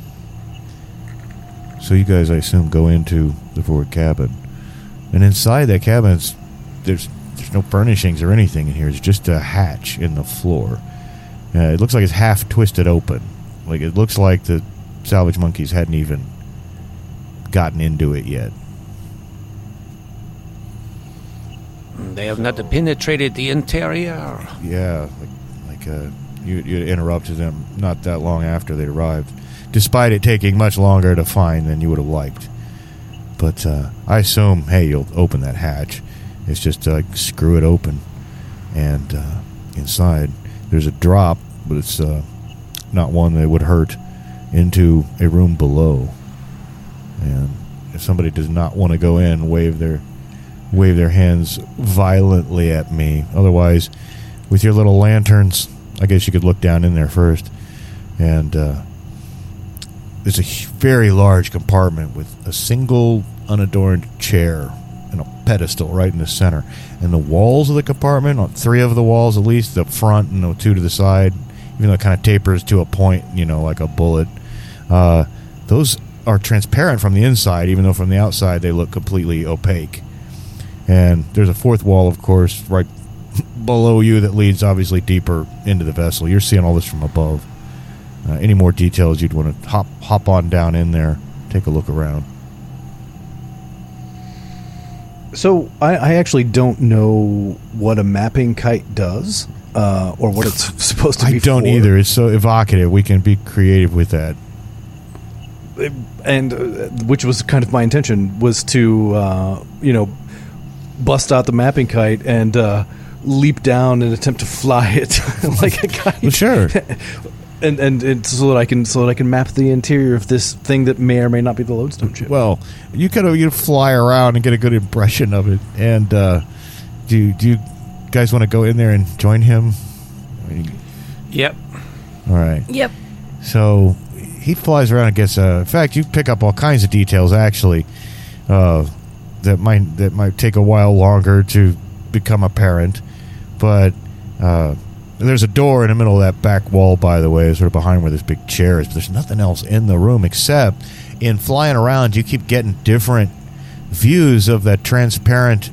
So you guys, I assume, go into the forward cabin. And inside that cabin, it's, there's there's no furnishings or anything in here. It's just a hatch in the floor. Uh, it looks like it's half twisted open. Like it looks like the salvage monkeys hadn't even gotten into it yet. They have not penetrated the interior. Yeah, like, like uh, you, you interrupted them not that long after they arrived, despite it taking much longer to find than you would have liked. But uh, I assume, hey, you'll open that hatch. It's just uh, screw it open, and uh, inside there's a drop, but it's uh, not one that would hurt, into a room below. And if somebody does not want to go in, wave their wave their hands violently at me. Otherwise, with your little lanterns, I guess you could look down in there first. And uh, there's a very large compartment with a single unadorned chair and a pedestal right in the center. And the walls of the compartment, on three of the walls at least, the front and the two to the side, even though it kind of tapers to a point, you know, like a bullet, uh, those are transparent from the inside, even though from the outside they look completely opaque. And there's a fourth wall, of course, right below you that leads obviously deeper into the vessel. You're seeing all this from above. Uh, any more details you'd want to hop hop on down in there, take a look around. So I, I actually don't know what a mapping kite does, uh, or what it's supposed to be. I don't for. either. It's so evocative. We can be creative with that. And uh, which was kind of my intention, was to uh, you know bust out the mapping kite and uh, leap down and attempt to fly it like a kite. Well, sure. and, and and so that I can so that I can map the interior of this thing that may or may not be the Lodestone ship. Well, you could you fly around and get a good impression of it. And uh, do do you guys want to go in there and join him? Yep. All right. Yep. So he flies around and gets. Uh, in fact, you pick up all kinds of details actually uh, that might that might take a while longer to become apparent. But uh, there's a door in the middle of that back wall, by the way, sort of behind where this big chair is. But there's nothing else in the room except in flying around, you keep getting different views of that transparent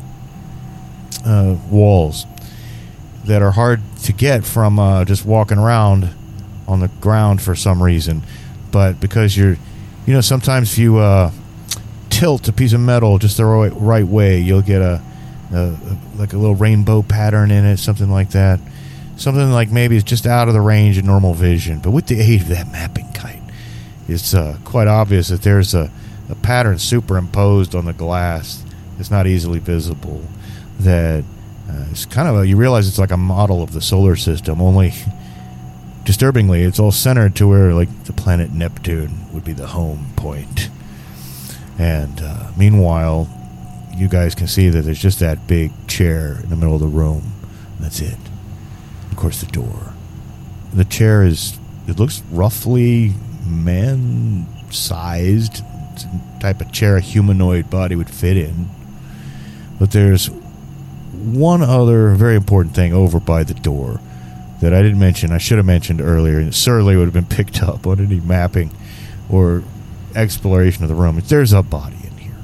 uh, walls that are hard to get from uh, just walking around on the ground for some reason. But because you're, you know, sometimes if you uh, tilt a piece of metal just the right, right way, you'll get a, a, a like a little rainbow pattern in it, something like that. Something like maybe it's just out of the range of normal vision. But with the aid of that mapping kite, it's uh, quite obvious that there's a, a pattern superimposed on the glass that's not easily visible. That uh, it's kind of a, you realize it's like a model of the solar system, only disturbingly, it's all centered to where like the planet Neptune would be the home point. And uh, meanwhile, you guys can see that there's just that big chair in the middle of the room. That's it. Of course, the door. The chair is, it looks roughly man-sized. It's the type of chair a humanoid body would fit in. But there's one other very important thing over by the door that I didn't mention. I should have mentioned earlier, and it certainly would have been picked up on any mapping or exploration of the room. There's a body in here.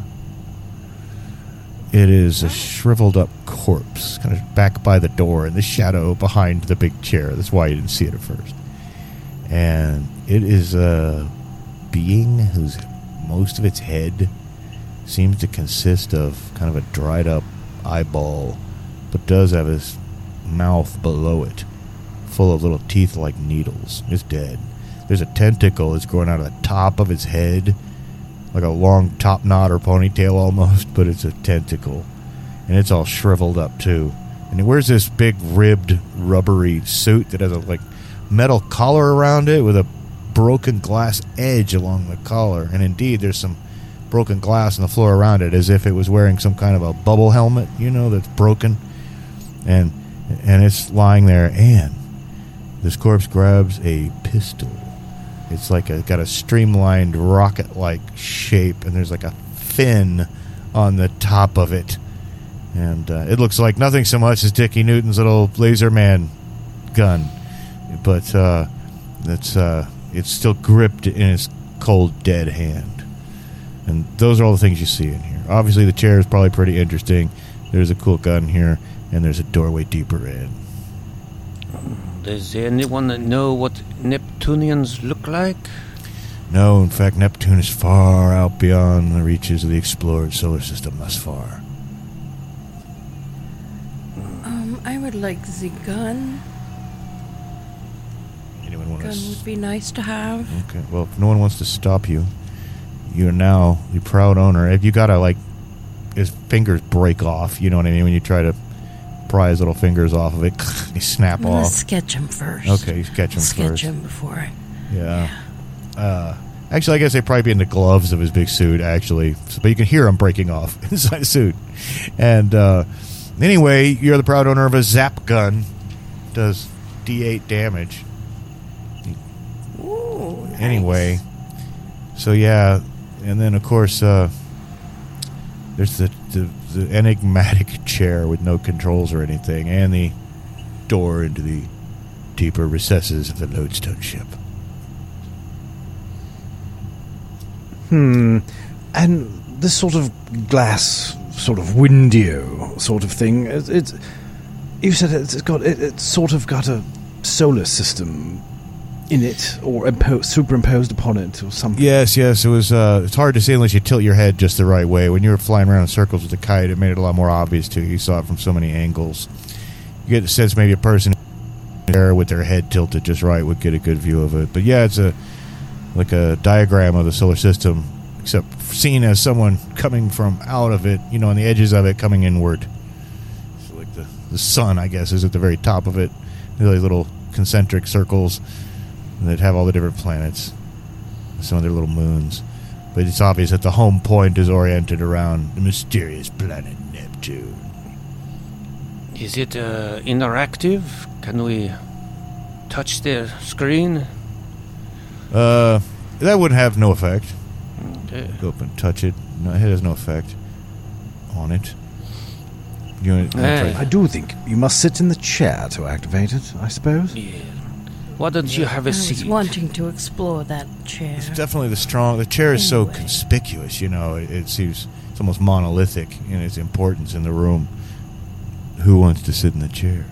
It is a shriveled up corpse, kind of back by the door in the shadow behind the big chair. That's why you didn't see it at first. And it is a being whose most of its head seems to consist of kind of a dried up eyeball, but does have his mouth below it, full of little teeth like needles. It's dead. There's a tentacle that's growing out of the top of its head, like a long top knot or ponytail almost, but it's a tentacle. And it's all shriveled up too. And he wears this big ribbed rubbery suit that has a like metal collar around it with a broken glass edge along the collar. And indeed, there's some broken glass on the floor around it, as if it was wearing some kind of a bubble helmet, you know, that's broken. And and it's lying there, and this corpse grabs a pistol. It's like a, got a streamlined rocket-like shape, and there's like a fin on the top of it. And uh, it looks like nothing so much as Dickie Newton's little laser man gun. But uh, it's, uh, it's still gripped in his cold, dead hand. And those are all the things you see in here. Obviously, the chair is probably pretty interesting. There's a cool gun here, and there's a doorway deeper in. Does anyone know what Neptunians look like? No, in fact, Neptune is far out beyond the reaches of the explored solar system thus far. Um, I would like the gun. Anyone want Gun to... would be nice to have. Okay, well, if no one wants to stop you, you're now the proud owner. If you gotta, like, his fingers break off, you know what I mean, when you try to pry his little fingers off of it, they snap I'm gonna off. sketch him first. Okay, you sketch him sketch first. him before I... Yeah. Uh, actually, I guess they'd probably be in the gloves of his big suit, actually. So, but you can hear him breaking off inside the suit. And uh, anyway, you're the proud owner of a zap gun. Does D eight damage. Ooh, nice. Anyway. So, yeah. And then, of course, uh, there's the, the, the enigmatic chair with no controls or anything. And the door into the deeper recesses of the Lodestone ship. Hmm. And this sort of glass, sort of window sort of thing, it's, it's you said it's got, it, it's sort of got a solar system in it, or impo- superimposed upon it, or something. Yes, yes. It was. Uh, it's hard to see unless you tilt your head just the right way. When you were flying around in circles with the kite, it made it a lot more obvious to you. You saw it from so many angles. You get the sense maybe a person there with their head tilted just right would get a good view of it. But yeah, it's a like a diagram of the solar system, except seen as someone coming from out of it, you know, on the edges of it, coming inward. So like the the sun, I guess, is at the very top of it. These little concentric circles that have all the different planets, some of their little moons. But it's obvious that the home point is oriented around the mysterious planet Neptune. Is it uh, interactive? Can we touch the screen? Uh, that would have no effect. Okay. Go up and touch it. No, it has no effect on it. You want to Eh. I do think you must sit in the chair to activate it, I suppose. Yeah. Why don't you have I a was seat? wanting to explore that chair. It's definitely the strong. The chair is so Anyway. conspicuous. You know, it, it seems it's almost monolithic in its importance in the room. Who wants to sit in the chair?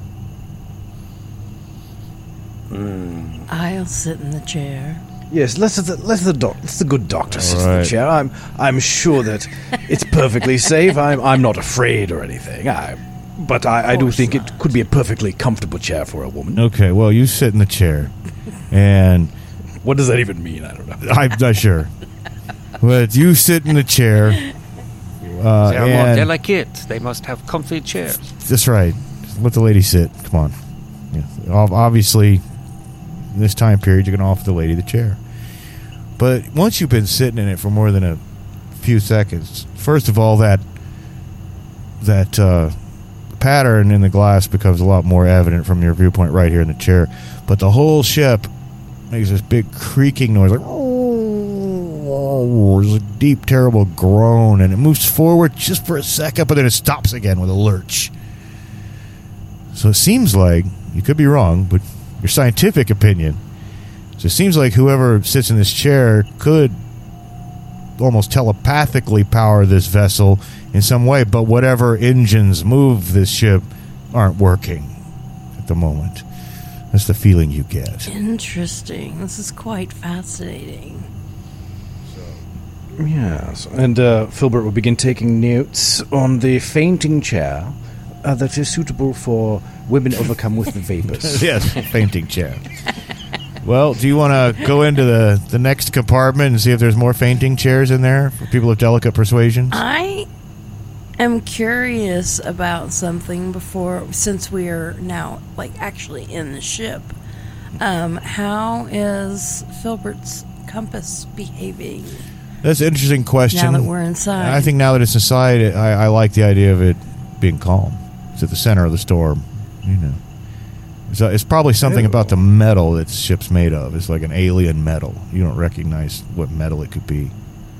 Mm. I'll sit in the chair. Yes, let the let the doc, let the good doctor sit in Right. the chair. I'm I'm sure that it's perfectly safe. I'm I'm not afraid or anything. I, but I, I do course think not. it could be a perfectly comfortable chair for a woman. Okay, well, you sit in the chair, and What does that even mean? I don't know. I'm not sure. But you sit in the chair. Uh, They are more and delicate. They must have comfy chairs. that's right. Let the lady sit. Come on. Yeah. Ob- Obviously, in this time period, you can offer the lady the chair. But once you've been sitting in it for more than a few seconds, first of all, that that uh, pattern in the glass becomes a lot more evident from your viewpoint right here in the chair. But the whole ship makes this big creaking noise, like there's a deep, terrible groan, and it moves forward just for a second, but then it stops again with a lurch. So it seems like, you could be wrong, but your scientific opinion, so it seems like whoever sits in this chair could almost telepathically power this vessel in some way, but whatever engines move this ship aren't working at the moment. That's the feeling you get. Interesting. This is quite fascinating. Yes, and uh, Filbert will begin taking notes on the fainting chair uh, that is suitable for women overcome with the vapors. Yes, fainting chair. Well, do you want to go into the, the next compartment and see if there's more fainting chairs in there for people of delicate persuasions? I am curious about something before, since we are now, like, actually in the ship. Um, how is Filbert's compass behaving? That's an interesting question. Now that we're inside. I think now that it's inside, I, I like the idea of it being calm. It's at the center of the storm, you know. So it's probably something Ew. about the metal that the ship's made of. It's like an alien metal. You don't recognize what metal it could be.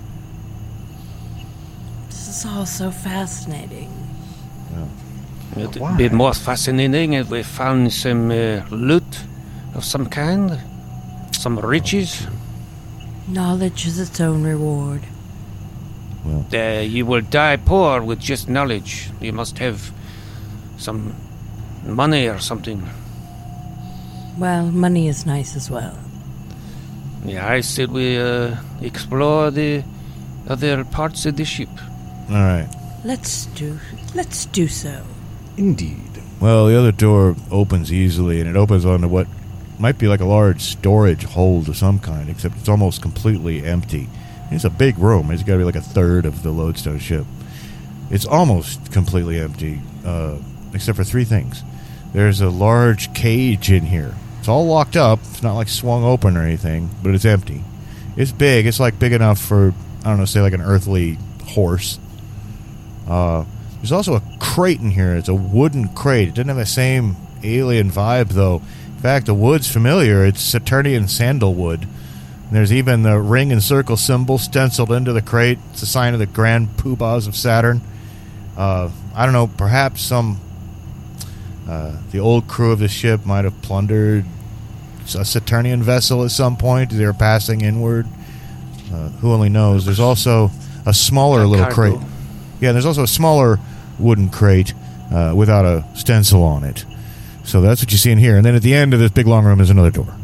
This is all so fascinating. It'd Why? be more fascinating if we found some uh, loot of some kind, some riches. Knowledge is its own reward. Well, Uh, you will die poor with just knowledge. You must have some money or something. Well, money is nice as well. Yeah, I said we uh, explore the other parts of the ship. all right. Let's do. Let's do so. Indeed. Well, the other door opens easily, and it opens onto what might be like a large storage hold of some kind, except it's almost completely empty. It's a big room. It's got to be like a third of the Lodestone ship. It's almost completely empty, uh, except for three things. There's a large cage in here. It's all locked up. It's not like swung open or anything, but it's empty. It's big. It's like big enough for, I don't know, say like an earthly horse. Uh, there's also a crate in here. It's a wooden crate. It doesn't have the same alien vibe, though. In fact, the wood's familiar. It's Saturnian sandalwood. And there's even the ring and circle symbol stenciled into the crate. It's a sign of the grand poobahs of Saturn. Uh, I don't know, perhaps some... Uh, the old crew of the ship might have plundered a Saturnian vessel at some point. They were passing inward. Uh, who only knows? There's also a smaller A little cargo. crate. Yeah, there's also a smaller wooden crate uh, without a stencil on it. So that's what you see in here. And then at the end of this big long room is another door.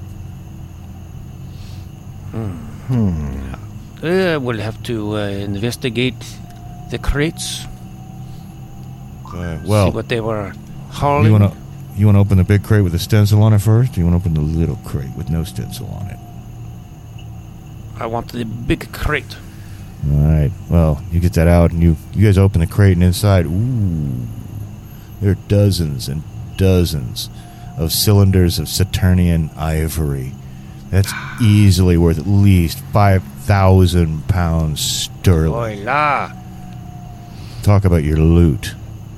Hmm. Uh, we'll have to uh, investigate the crates. Uh, see well, what they were hauling. you want to you want to open the big crate with a stencil on it first? Or you want to open the little crate with no stencil on it? I want the big crate. All right. Well, you get that out, and you, you guys open the crate, and inside, ooh, there are dozens and dozens of cylinders of Saturnian ivory. That's easily worth at least five thousand pounds sterling. Oi la! Talk about your loot.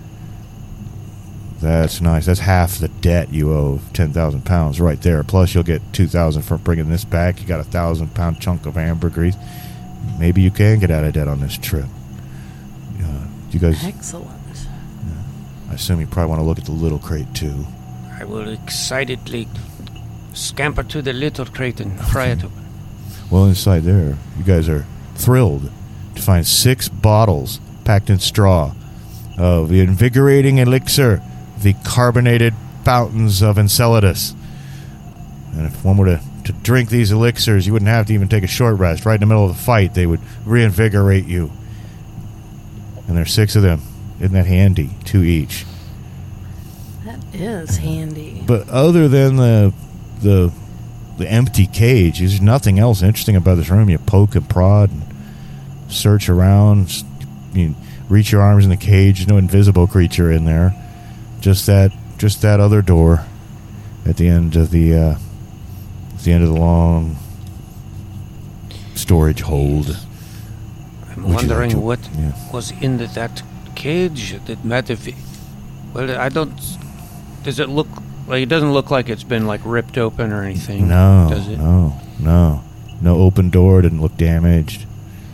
That's nice. That's half the debt you owe, ten thousand pounds right there. Plus, you'll get two thousand for bringing this back. You got a one thousand pound chunk of amber grease. Maybe you can get out of debt on this trip. Uh, you guys, Excellent. I assume you probably want to look at the little crate, too. I will excitedly scamper to the little crate and pry it open. Well, inside there, you guys are thrilled to find six bottles packed in straw of the invigorating elixir, the carbonated fountains of Enceladus. And if one were to, to drink these elixirs, you wouldn't have to even take a short rest. Right in the middle of the fight, they would reinvigorate you. And there's six of them. Isn't that handy? Two each. That is handy. But other than the the the empty cage, there's nothing else interesting about this room. You poke and prod and search around. You reach your arms in the cage. There's no invisible creature in there. Just that, just that other door at the end of the uh, at the end of the long storage hold. I'm Would you wondering like to- what yeah. was in the, that cage that might have. Well, I don't. Does it look like it doesn't look like it's been like ripped open or anything? No, does it? no, no, no open door. Didn't look damaged.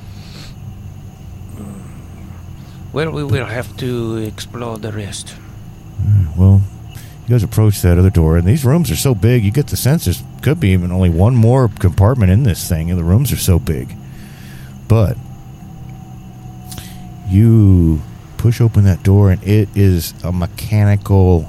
Well, we will have to explore the rest. Well, you guys approach that other door, and these rooms are so big, you get the sense there could be even only one more compartment in this thing, and the rooms are so big. But you push open that door, and it is a mechanical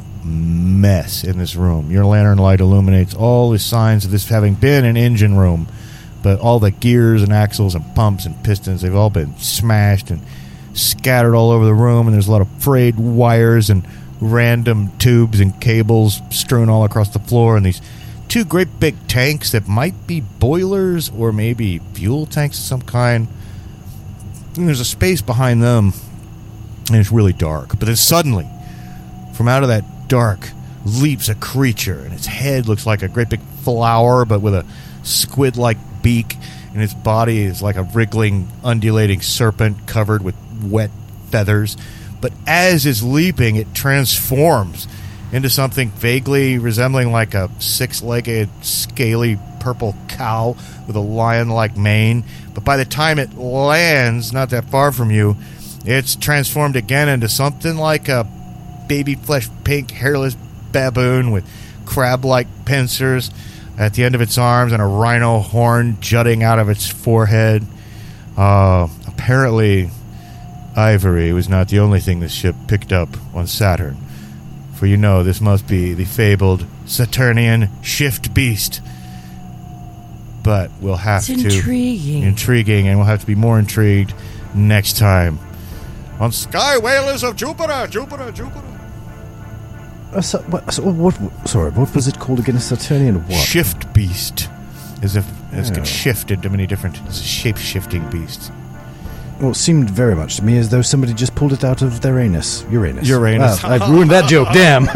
mess in this room. Your lantern light illuminates all the signs of this having been an engine room but all the gears and axles and pumps and pistons, they've all been smashed and scattered all over the room, and there's a lot of frayed wires and random tubes and cables strewn all across the floor, and these two great big tanks that might be boilers or maybe fuel tanks of some kind. And there's a space behind them, and it's really dark. But then suddenly, from out of that dark, leaps a creature, and its head looks like a great big flower, but with a squid-like beak, and its body is like a wriggling, undulating serpent covered with wet feathers. But as it's leaping, it transforms into something vaguely resembling like a six-legged, scaly purple cow with a lion-like mane. But by the time it lands not that far from you, it's transformed again into something like a baby flesh pink hairless baboon with crab-like pincers at the end of its arms and a rhino horn jutting out of its forehead. Uh, apparently, ivory was not the only thing this ship picked up on Saturn. For you know, this must be the fabled Saturnian shift beast. But we'll have It's to... intriguing. Intriguing, and we'll have to be more intrigued next time on Sky Whalers of Jupiter, Jupiter, Jupiter. Uh, so, what, so what? Sorry, what was it called again? A Saturnian what? Shift beast. As if it Oh. can shift into many different shape-shifting beasts. Well, it seemed very much to me as though somebody just pulled it out of their anus. Uranus. Uranus. Wow, I've ruined that joke. Damn.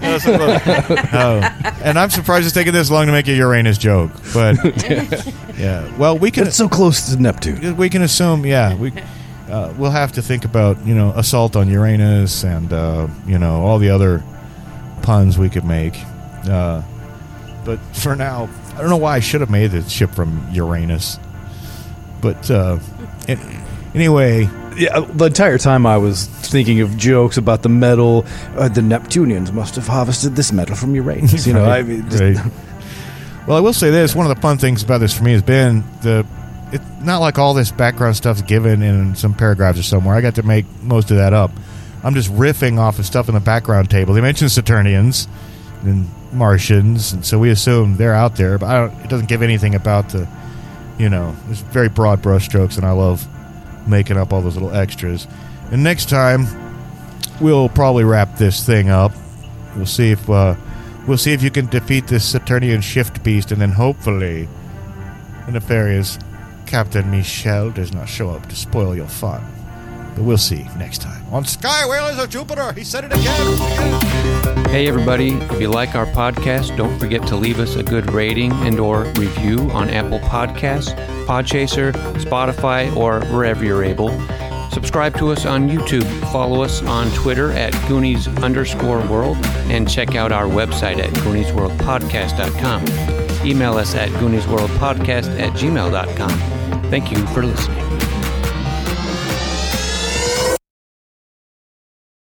Oh. And I'm surprised it's taken this long to make a Uranus joke. But, yeah. Well, we can... It's so close to Neptune. We can assume, yeah, we... Uh, we'll have to think about, you know, assault on Uranus and, uh, you know, all the other puns we could make. Uh, but for now, I don't know why I should have made the ship from Uranus. But uh, it, anyway, Yeah, the entire time I was thinking of jokes about the metal. Uh, the Neptunians must have harvested this metal from Uranus. You know, Right, I mean, just, right. Well, I will say this: one of the fun things about this for me has been the. It's not like all this background stuff's given in some paragraphs or somewhere. I got to make most of that up. I'm just riffing off of stuff in the background table. They mentioned Saturnians and Martians, and so we assume they're out there. But I don't, it doesn't give anything about the, you know, it's very broad brushstrokes, and I love making up all those little extras. And next time, we'll probably wrap this thing up. We'll see if uh, we'll see if you can defeat this Saturnian shift beast, and then hopefully, the nefarious Captain Michel does not show up to spoil your fun. But we'll see next time on Sky Whalers of Jupiter. He said it again. Hey everybody, if you like our podcast, don't forget to leave us a good rating and or review on Apple Podcasts, Podchaser, Spotify, or wherever you're able. Subscribe to us on YouTube, follow us on Twitter at Goonies underscore world, and check out our website at goonies world podcast dot com. Email us at goonies world podcast at gmail dot com. Thank you for listening.